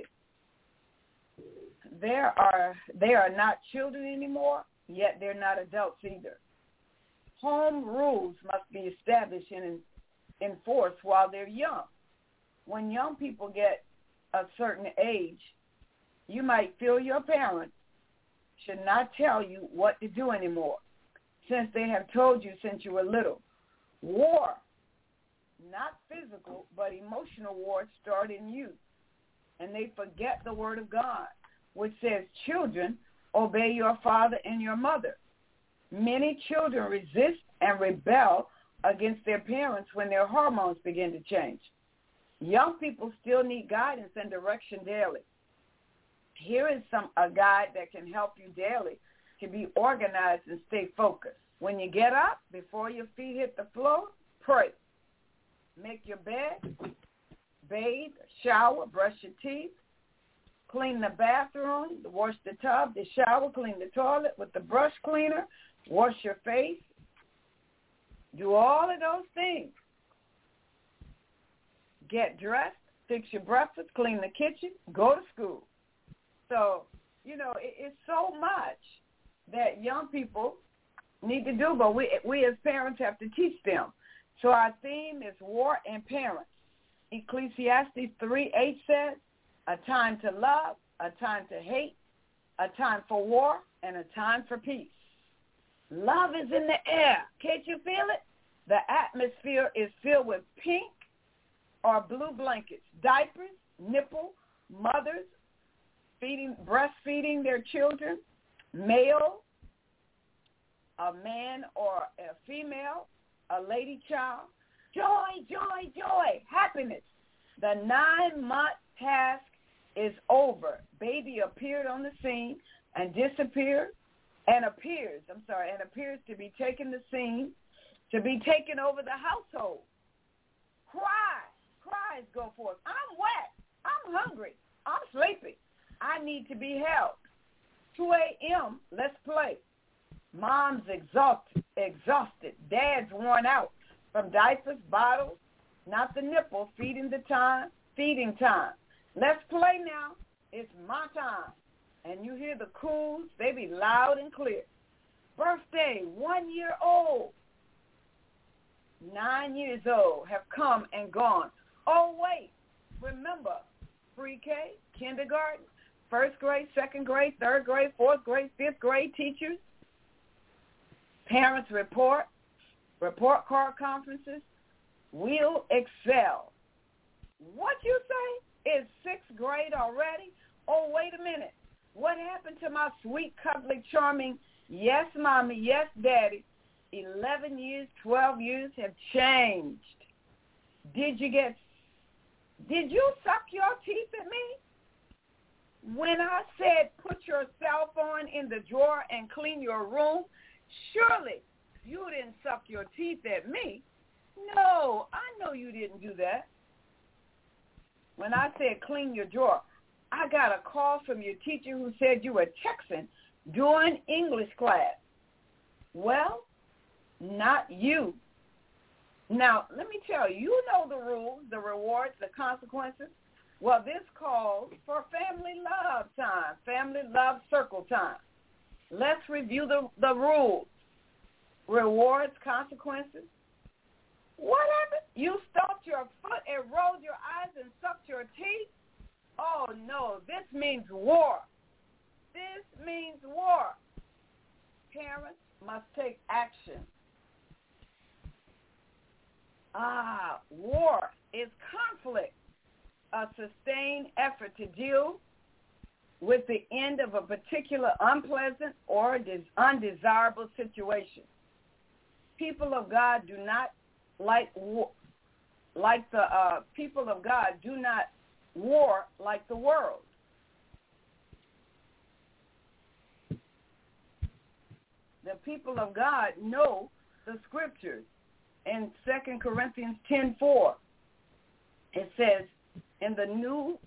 They are not children anymore, yet they're not adults either. Home rules must be established and enforced while they're young. When young people get a certain age, you might feel your parents should not tell you what to do anymore, since they have told you since you were little. War, not physical, but emotional war, start in youth, and they forget the word of God, which says, children, obey your father and your mother. Many children resist and rebel against their parents when their hormones begin to change. Young people still need guidance and direction daily. Here is a guide that can help you daily to be organized and stay focused. When you get up, before your feet hit the floor, pray. Make your bed, bathe, shower, brush your teeth, clean the bathroom, wash the tub, the shower, clean the toilet with the brush cleaner, wash your face. Do all of those things. Get dressed, fix your breakfast, clean the kitchen, go to school. So, it's so much that young people need to do, but we as parents have to teach them. So our theme is war and parents. Ecclesiastes 3:8 says, a time to love, a time to hate, a time for war, and a time for peace. Love is in the air. Can't you feel it? The atmosphere is filled with pink or blue blankets, diapers, nipple, mothers breastfeeding their children, male, a man or a female, a lady child. Joy, joy, joy, happiness. The 9-month task is over. Baby appeared on the scene and appears to be taking the scene, to be taken over the household. Cries go forth. I'm wet. I'm hungry. I'm sleepy. I need to be held. 2 a.m., let's play. Mom's exhausted. Dad's worn out from diapers, bottles, not the nipple, feeding time. Let's play now. It's my time. And you hear the coos, they be loud and clear. Birthday, 1 year old. 9 years old have come and gone. Oh, wait, remember, pre-K, kindergarten, first grade, second grade, third grade, fourth grade, fifth grade teachers, parents report card conferences will excel. What you say? It's 6th grade already? Oh, wait a minute. What happened to my sweet, cuddly, charming, yes, Mommy, yes, Daddy? 11 years, 12 years have changed. Did you suck your teeth at me? When I said put your cell phone in the drawer and clean your room, surely you didn't suck your teeth at me. No, I know you didn't do that. When I said clean your drawer, I got a call from your teacher who said you were texting during English class. Well, not you. Now, let me tell you, you know the rules, the rewards, the consequences. Well, this calls for family love time, family love circle time. Let's review the rules. Rewards, consequences. What happened? You stomped your foot and rolled your eyes and sucked your teeth? Oh, no, this means war. This means war. Parents must take action. War is conflict, a sustained effort to deal with the end of a particular unpleasant or undesirable situation. People of God do not people of God do not war like the world. The people of God know the scriptures. In 2 Corinthians 10:4, it says, in the new,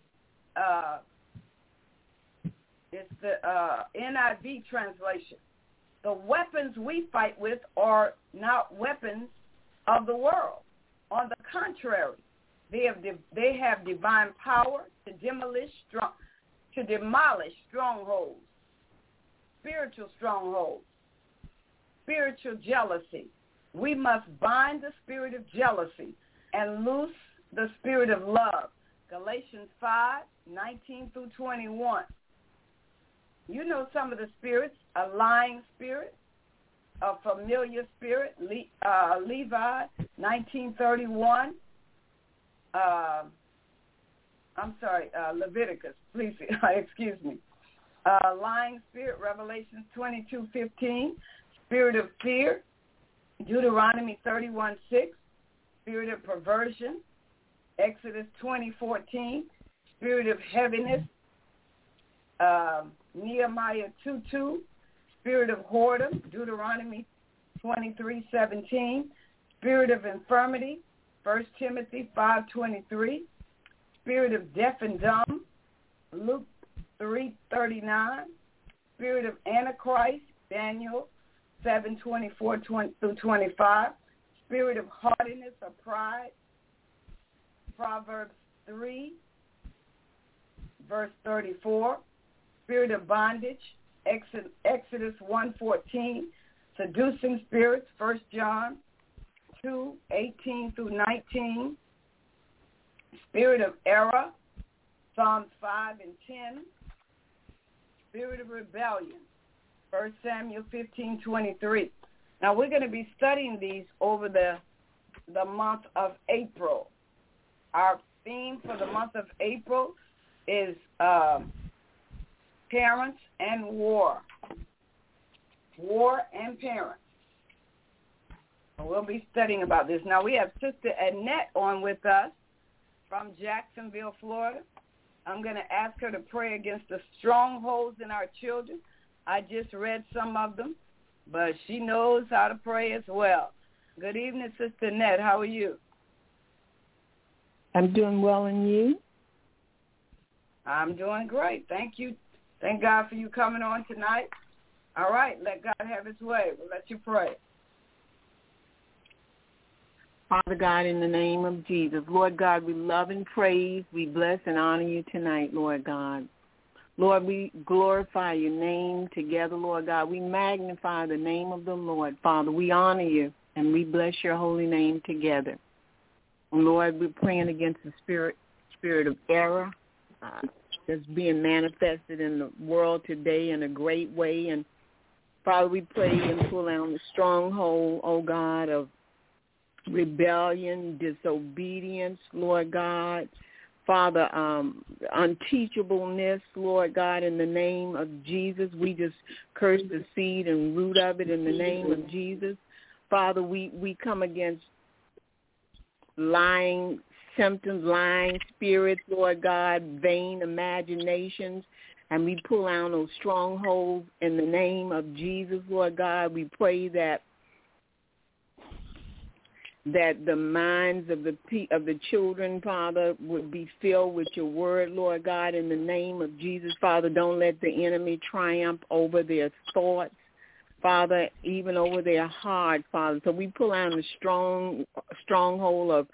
it's the NIV translation, the weapons we fight with are not weapons of the world. On the contrary, they have divine power to demolish strongholds, spiritual strongholds, spiritual jealousy. We must bind the spirit of jealousy and loose the spirit of love. Galatians 5:19-21. You know some of the spirits: a lying spirit, a familiar spirit, Levi 19:31. Leviticus, please, excuse me. Lying spirit, Revelation 22:15. Spirit of fear, Deuteronomy 31:6. Spirit of perversion, Exodus 20:14. Spirit of heaviness, Nehemiah 2:2. Spirit of whoredom, Deuteronomy 23:17. Spirit of infirmity, 1 Timothy 5:23. Spirit of deaf and dumb, Luke 3:39. Spirit of Antichrist, Daniel 7:24-25. Spirit of haughtiness or pride, Proverbs 3, verse 34. Spirit of bondage, Exodus 1:14. Seducing spirits, 1 John 2:18-19. Spirit of error, Psalms 5:10. Spirit of rebellion, 1 Samuel 15:23. Now we're going to be studying these over the month of April. Our theme for the month of April is parents and war. War and parents. We'll be studying about this. Now we have Sister Annette on with us from Jacksonville, Florida. I'm going to ask her to pray against the strongholds in our children. I just read some of them, but she knows how to pray as well. Good evening, Sister Annette. How are you? I'm doing well, and you? I'm doing great. Thank you. Thank God for you coming on tonight. All right, let God have his way. We'll let you pray. Father God, in the name of Jesus, Lord God, we love and praise, we bless and honor you tonight, Lord God. Lord, we glorify your name together, Lord God. We magnify the name of the Lord, Father. We honor you, and we bless your holy name together. And Lord, we're praying against the spirit of error that's being manifested in the world today in a great way. And Father, we pray and pull down the stronghold, oh God, of rebellion, disobedience, Lord God. Father, unteachableness, Lord God, in the name of Jesus. We just curse the seed and root of it in the name of Jesus. Father, we come against lying symptoms, lying spirits, Lord God, vain imaginations, and we pull out those strongholds in the name of Jesus, Lord God. We pray that the minds of the children, Father, would be filled with your word, Lord God, in the name of Jesus. Father, don't let the enemy triumph over their thoughts, Father, even over their heart, Father. So we pull out a stronghold of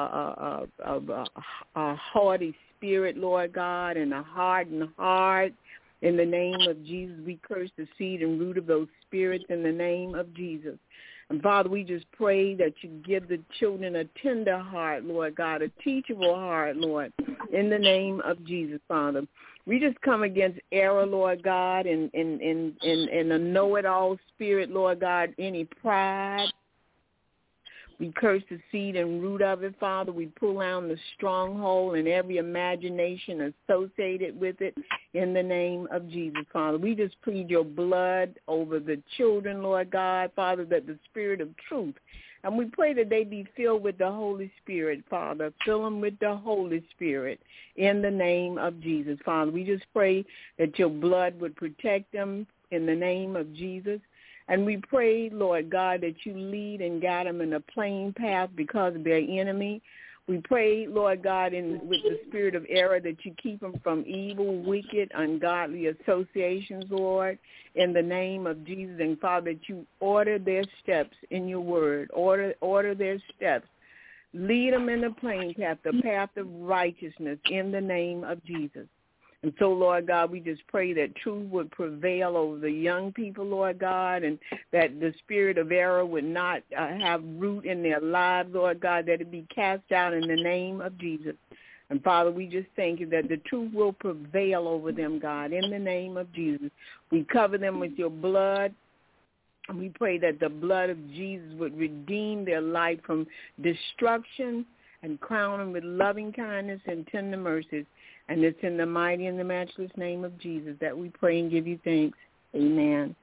a haughty spirit, Lord God, and a hardened heart. In the name of Jesus, we curse the seed and root of those spirits in the name of Jesus. And Father, we just pray that you give the children a tender heart, Lord God, a teachable heart, Lord, in the name of Jesus, Father. We just come against error, Lord God, and a know-it-all spirit, Lord God, any pride. We curse the seed and root of it, Father. We pull out the stronghold and every imagination associated with it in the name of Jesus, Father. We just plead your blood over the children, Lord God, Father, that the spirit of truth. And we pray that they be filled with the Holy Spirit, Father. Fill them with the Holy Spirit in the name of Jesus, Father. We just pray that your blood would protect them in the name of Jesus. And we pray, Lord God, that you lead and guide them in a plain path because of their enemy. We pray, Lord God, with the spirit of error, that you keep them from evil, wicked, ungodly associations, Lord, in the name of Jesus. And, Father, that you order their steps in your word. Order their steps. Lead them in the plain path, the path of righteousness, in the name of Jesus. And so, Lord God, we just pray that truth would prevail over the young people, Lord God, and that the spirit of error would not have root in their lives, Lord God, that it be cast out in the name of Jesus. And, Father, we just thank you that the truth will prevail over them, God, in the name of Jesus. We cover them with your blood. And we pray that the blood of Jesus would redeem their life from destruction and crown them with loving kindness and tender mercies. And it's in the mighty and the matchless name of Jesus that we pray and give you thanks. Amen.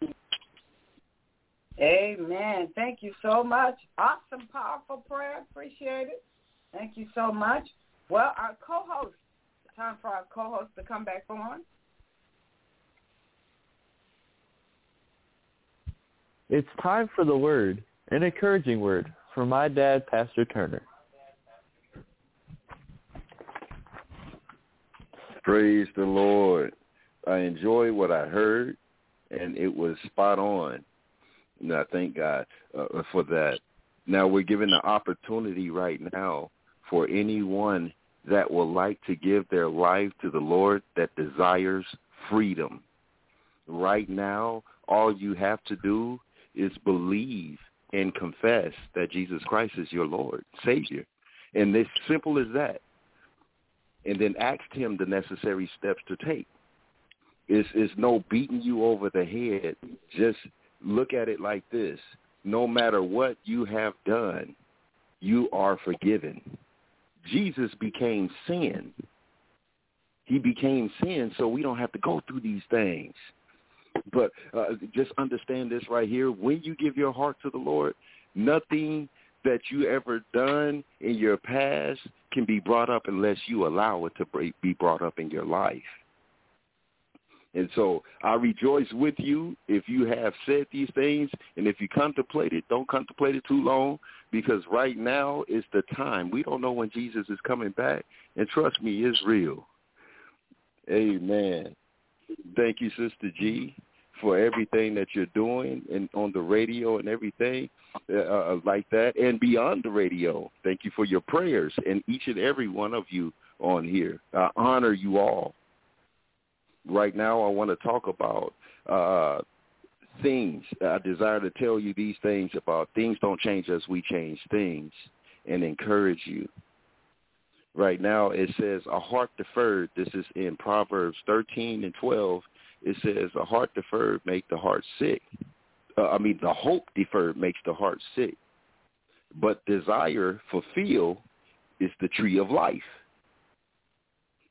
Amen. Thank you so much. Awesome, powerful prayer. Appreciate it. Thank you so much. Well, our co-host, time for our co-host to come back on. It's time for the word, an encouraging word from my dad, Pastor Turner. Praise the Lord. I enjoyed what I heard, and it was spot on. And I thank God for that. Now we're given the opportunity right now for anyone that would like to give their life to the Lord that desires freedom. Right now, all you have to do is believe and confess that Jesus Christ is your Lord, Savior. And it's simple as that. And then ask him the necessary steps to take. It's no beating you over the head. Just look at it like this. No matter what you have done, you are forgiven. Jesus became sin. He became sin so we don't have to go through these things. But just understand this right here. When you give your heart to the Lord, nothing that you ever done in your past can be brought up unless you allow it to be brought up in your life. And so I rejoice with you if you have said these things, and if you contemplate it, don't contemplate it too long, because right now is the time. We don't know when Jesus is coming back, and trust me, it's real. Amen. Thank you, Sister G, for everything that you're doing and on the radio and everything like that, and beyond the radio. Thank you for your prayers and each and every one of you on here. I honor you all. Right now, I want to talk about things. I desire to tell you these things about things don't change as we change things, and encourage you. Right now, it says a heart deferred. This is in Proverbs 13 and 12. It says a heart deferred makes the heart sick. The hope deferred makes the heart sick. But desire fulfilled is the tree of life.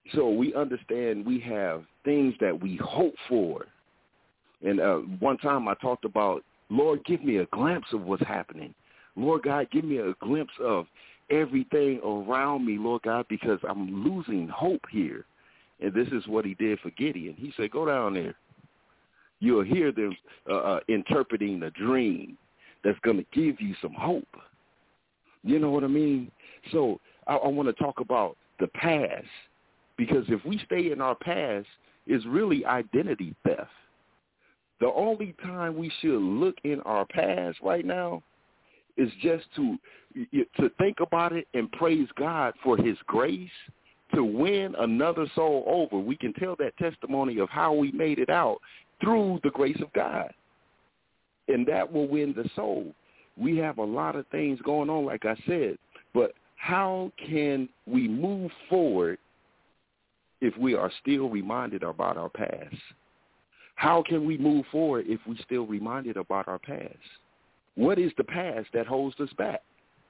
So we understand we have things that we hope for. And one time I talked about, Lord, give me a glimpse of what's happening. Lord God, give me a glimpse of everything around me, Lord God, because I'm losing hope here. And this is what he did for Gideon. He said, go down there. You'll hear them interpreting a dream that's going to give you some hope. You know what I mean? So I want to talk about the past, because if we stay in our past, it's really identity theft. The only time we should look in our past right now is just to think about it and praise God for his grace to win another soul over. We can tell that testimony of how we made it out through the grace of God, and that will win the soul. We have a lot of things going on, like I said, but how can we move forward if we are still reminded about our past? How can we move forward if we still reminded about our past? What is the past that holds us back?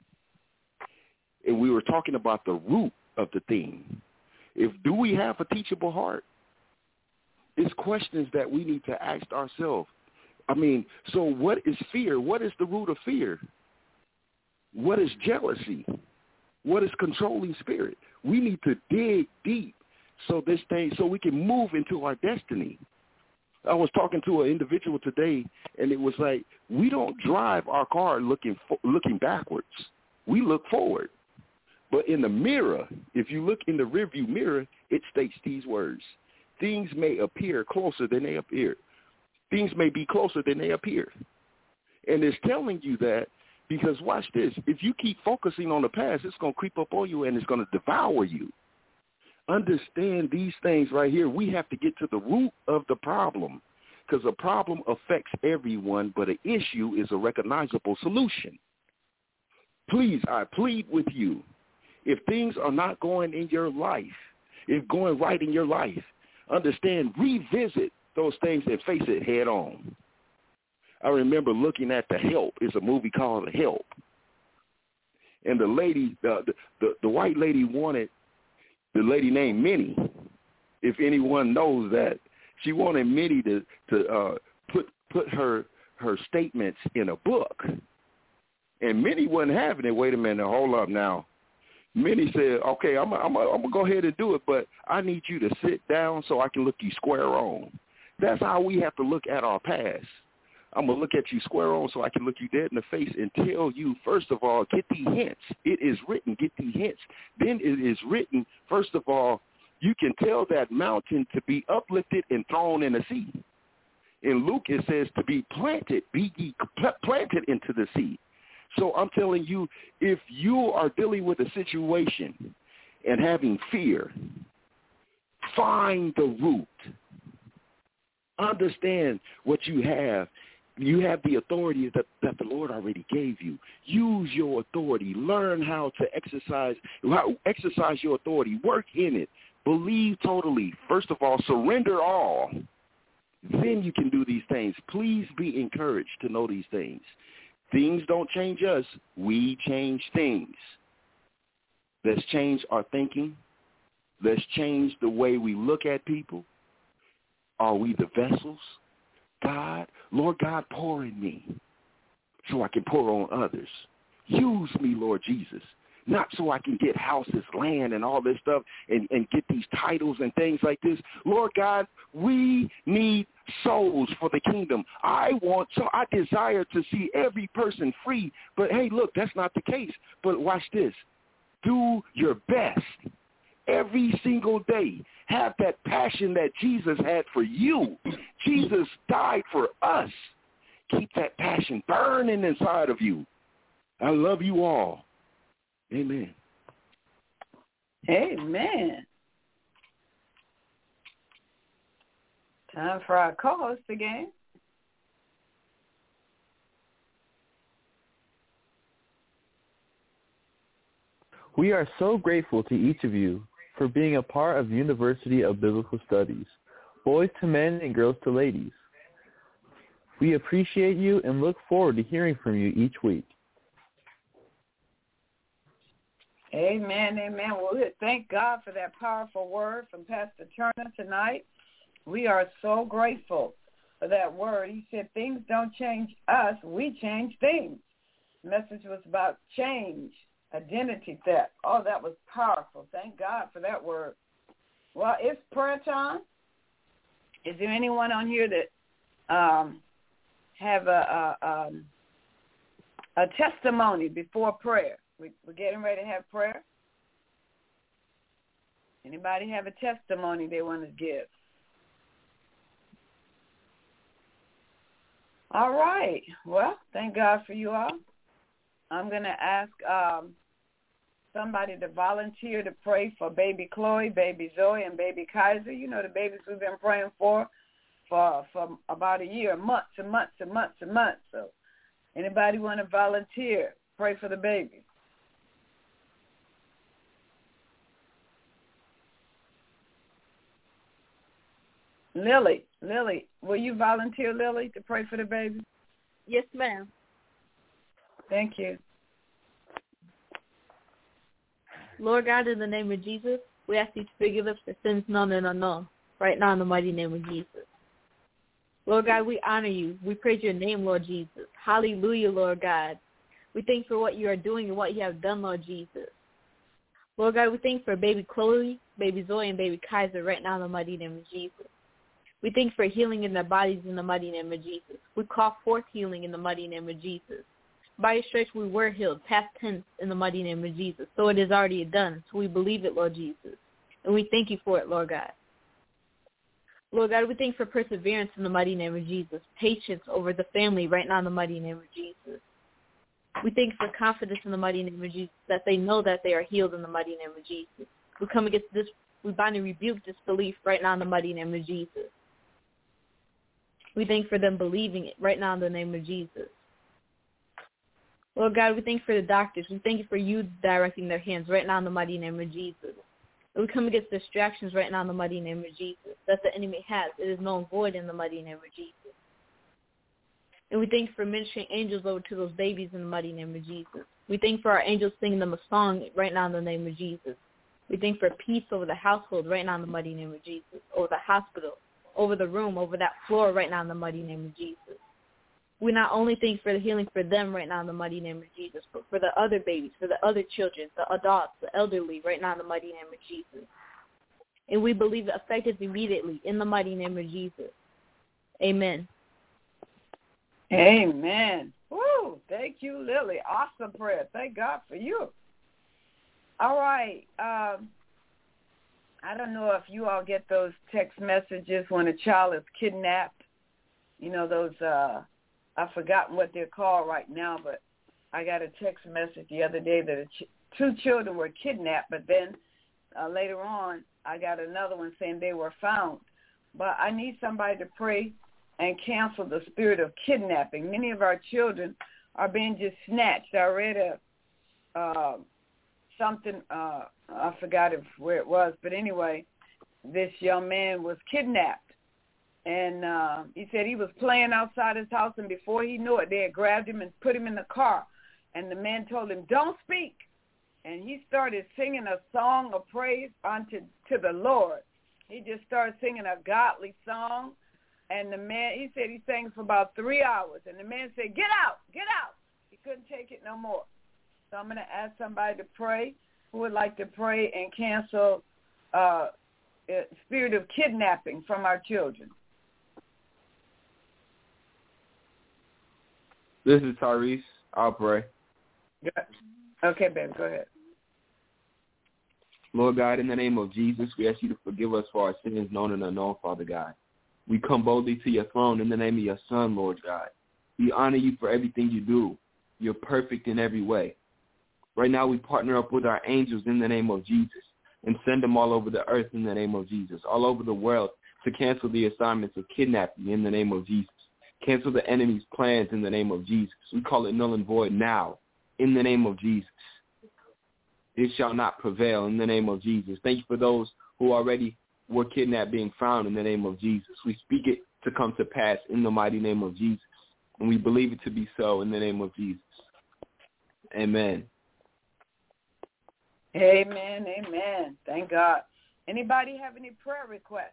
And we were talking about the root of the thing. Do we have a teachable heart? It's questions that we need to ask ourselves. I mean, so what is fear? What is the root of fear? What is jealousy? What is controlling spirit? We need to dig deep so we can move into our destiny. I was talking to an individual today, and it was like, we don't drive our car looking backwards. We look forward. But in the mirror, if you look in the rearview mirror, it states these words. Things may appear closer than they appear. Things may be closer than they appear. And it's telling you that because, watch this, if you keep focusing on the past, it's going to creep up on you and it's going to devour you. Understand these things right here. We have to get to the root of the problem, because a problem affects everyone, but an issue is a recognizable solution. Please, I plead with you, if things are not going in your life, if going right in your life, understand, revisit those things and face it head on. I remember looking at The Help. It's a movie called The Help. And the lady, the white lady wanted the lady named Minnie. If anyone knows that, she wanted Minnie to put her statements in a book. And Minnie wasn't having it. Wait a minute, hold up now. Minnie said, okay, I'm gonna go ahead and do it, but I need you to sit down so I can look you square on. That's how we have to look at our past. I'm going to look at you square on so I can look you dead in the face and tell you, first of all, get the hints. It is written, get the hints. Then it is written, first of all, you can tell that mountain to be uplifted and thrown in the sea. In Luke, it says to be planted into the sea. So I'm telling you, if you are dealing with a situation and having fear, find the root. Understand what you have. You have the authority that the Lord already gave you. Use your authority. Learn how to exercise your authority. Work in it. Believe totally. First of all, surrender all. Then you can do these things. Please be encouraged to know these things. Things don't change us. We change things. Let's change our thinking. Let's change the way we look at people. Are we the vessels? God, Lord God, pour in me so I can pour on others. Use me, Lord Jesus, not so I can get houses, land, and all this stuff and get these titles and things like this. Lord God, we need souls for the kingdom. I desire to see every person free. But, hey, look, that's not the case. But watch this. Do your best every single day. Have that passion that Jesus had for you. Jesus died for us. Keep that passion burning inside of you. I love you all. Amen. Amen. Time for our co-host again. We are so grateful to each of you for being a part of the University of Biblical Studies, boys to men and girls to ladies. We appreciate you and look forward to hearing from you each week. Amen, amen. Well, we thank God for that powerful word from Pastor Turner tonight. We are so grateful for that word. He said things don't change us, we change things. The message was about change, identity theft. Oh, that was powerful. Thank God for that word. Well, it's prayer time. Is there anyone on here that have a testimony before prayer? We're getting ready to have prayer. Anybody have a testimony they want to give? All right. Well, thank God for you all. I'm going to ask somebody to volunteer to pray for baby Chloe, baby Zoe, and baby Kaiser. You know the babies we've been praying for about a year, months and months and months and months. So anybody want to volunteer? Pray for the babies. Lily, will you volunteer, Lily, to pray for the baby? Yes, ma'am. Thank you. Lord God, in the name of Jesus, we ask you to forgive us for sins known and unknown, right now in the mighty name of Jesus. Lord God, we honor you. We praise your name, Lord Jesus. Hallelujah, Lord God. We thank you for what you are doing and what you have done, Lord Jesus. Lord God, we thank you for baby Chloe, baby Zoe, and baby Kaiser right now in the mighty name of Jesus. We thank you for healing in their bodies in the mighty name of Jesus. We call forth healing in the mighty name of Jesus. By your stripes we were healed, past tense, in the mighty name of Jesus. So it is already done. So we believe it, Lord Jesus. And we thank you for it, Lord God. Lord God, we thank you for perseverance in the mighty name of Jesus. Patience over the family right now in the mighty name of Jesus. We thank you for confidence in the mighty name of Jesus, that they know that they are healed in the mighty name of Jesus. We come against this, we bind and rebuke disbelief right now in the mighty name of Jesus. We thank you for them believing it right now in the name of Jesus. Lord God, we thank you for the doctors. We thank you for you directing their hands right now in the mighty name of Jesus. And we come against distractions right now in the mighty name of Jesus that the enemy has. It is null and void in the mighty name of Jesus. And we thank you for ministering angels over to those babies in the mighty name of Jesus. We thank you for our angels singing them a song right now in the name of Jesus. We thank you for peace over the household right now in the mighty name of Jesus, over the hospital, over the room, over that floor right now in the mighty name of Jesus. We not only thank you for the healing for them right now in the mighty name of Jesus, but for the other babies, for the other children, the adults, the elderly right now in the mighty name of Jesus. And we believe it effective immediately in the mighty name of Jesus. Amen. Amen. Woo! Thank you, Lily. Awesome prayer. Thank God for you. All right. I don't know if you all get those text messages when a child is kidnapped. You know, those, I've forgotten what they're called right now, but I got a text message the other day that two children were kidnapped, but then later on I got another one saying they were found. But I need somebody to pray and cancel the spirit of kidnapping. Many of our children are being just snatched. I read something, I forgot where it was, but anyway, this young man was kidnapped. And he said he was playing outside his house, and before he knew it, they had grabbed him and put him in the car. And the man told him, "Don't speak." And he started singing a song of praise to the Lord. He just started singing a godly song. And the man, he said he sang for about 3 hours. And the man said, "Get out, get out." He couldn't take it no more. So I'm going to ask somebody to pray who would like to pray and cancel spirit of kidnapping from our children. This is Tyrese. I'll pray. Okay, babe, go ahead. Lord God, in the name of Jesus, we ask you to forgive us for our sins known and unknown, Father God. We come boldly to your throne in the name of your Son, Lord God. We honor you for everything you do. You're perfect in every way. Right now we partner up with our angels in the name of Jesus and send them all over the earth in the name of Jesus, all over the world to cancel the assignments of kidnapping in the name of Jesus. Cancel the enemy's plans in the name of Jesus. We call it null and void now in the name of Jesus. It shall not prevail in the name of Jesus. Thank you for those who already were kidnapped being found in the name of Jesus. We speak it to come to pass in the mighty name of Jesus. And we believe it to be so in the name of Jesus. Amen. Amen, amen. Thank God. Anybody have any prayer requests?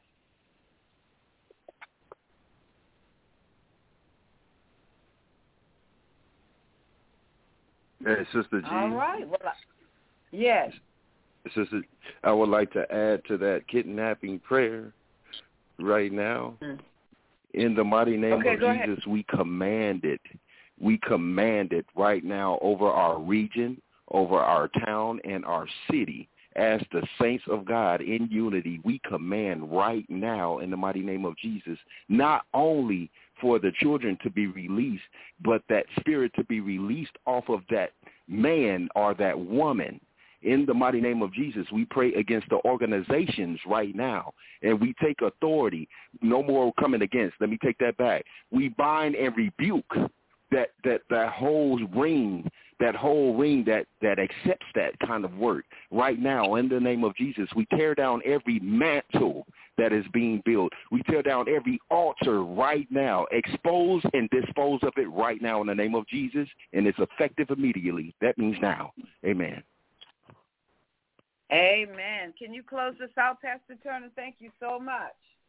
Hey, Sister G. All right. Well, yes. Sister, I would like to add to that kidnapping prayer right now. In the mighty name of Jesus, we command it. We command it right now over our region, over our town, and our city. As the saints of God in unity, we command right now in the mighty name of Jesus, not only for the children to be released, but that spirit to be released off of that man or that woman. In the mighty name of Jesus, we pray against the organizations right now, and we take authority. No more coming against. Let me take that back. We bind and rebuke that whole ring that accepts that kind of work right now. In the name of Jesus, we tear down every mantle that is being built. We tear down every altar right now, expose and dispose of it right now in the name of Jesus, and it's effective immediately. That means now. Amen. Amen. Can you close this out, Pastor Turner? Thank you so much.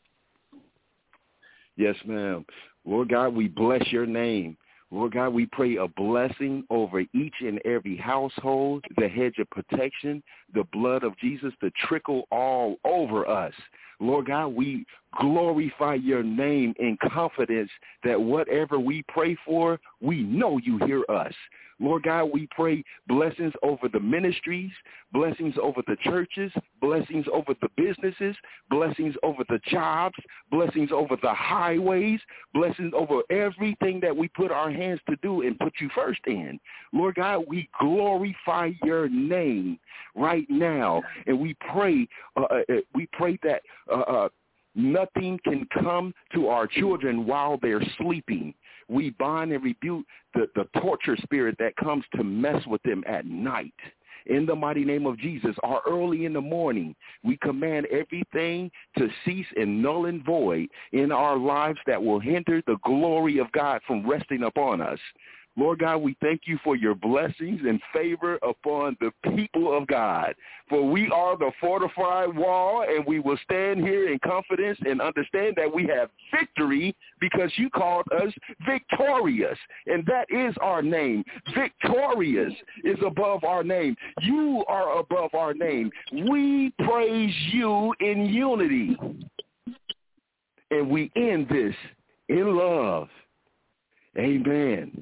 Yes, ma'am. Lord God, we bless your name. Lord God, we pray a blessing over each and every household, the hedge of protection, the blood of Jesus to trickle all over us. Lord God, we glorify your name in confidence that whatever we pray for, we know you hear us. Lord God, we pray blessings over the ministries, blessings over the churches, blessings over the businesses, blessings over the jobs, blessings over the highways, blessings over everything that we put our hands to do and put you first in. Lord God, we glorify your name right now, and we pray that nothing can come to our children while they're sleeping. We bind and rebuke the torture spirit that comes to mess with them at night. In the mighty name of Jesus, or early in the morning, we command everything to cease and null and void in our lives that will hinder the glory of God from resting upon us. Lord God, we thank you for your blessings and favor upon the people of God. For we are the fortified wall, and we will stand here in confidence and understand that we have victory because you called us victorious. And that is our name. Victorious is above our name. You are above our name. We praise you in unity. And we end this in love. Amen.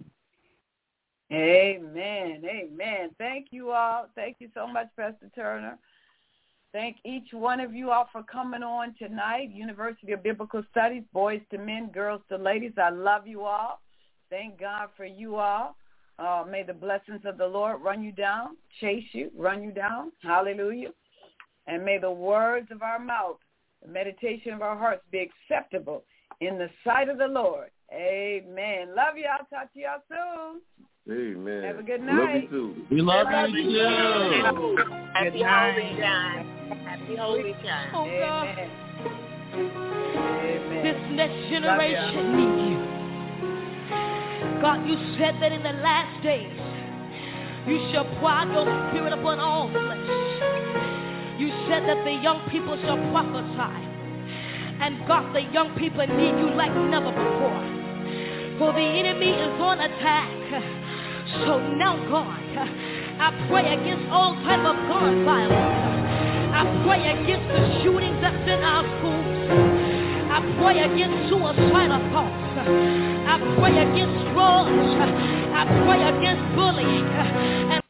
Amen. Amen. Thank you all. Thank you so much, Pastor Turner. Thank each one of you all for coming on tonight. University of Biblical Studies, boys to men, girls to ladies. I love you all. Thank God for you all. May the blessings of the Lord run you down, chase you, run you down. Hallelujah. And may the words of our mouth, the meditation of our hearts be acceptable in the sight of the Lord. Amen. Love you. I'll talk to y'all soon. Amen. Have a good night. Love you too. We love you too. Happy Holy Time. Happy Holy Time. Oh, God. Amen. Amen. This next generation needs you. God, you said that in the last days you shall pour out your spirit upon all flesh. You said that the young people shall prophesy. And God, the young people need you like never before. For the enemy is on attack. So now, God, I pray against all type of gun violence. I pray against the shootings that's in our schools. I pray against suicidal thoughts. I pray against drugs. I pray against bullying. And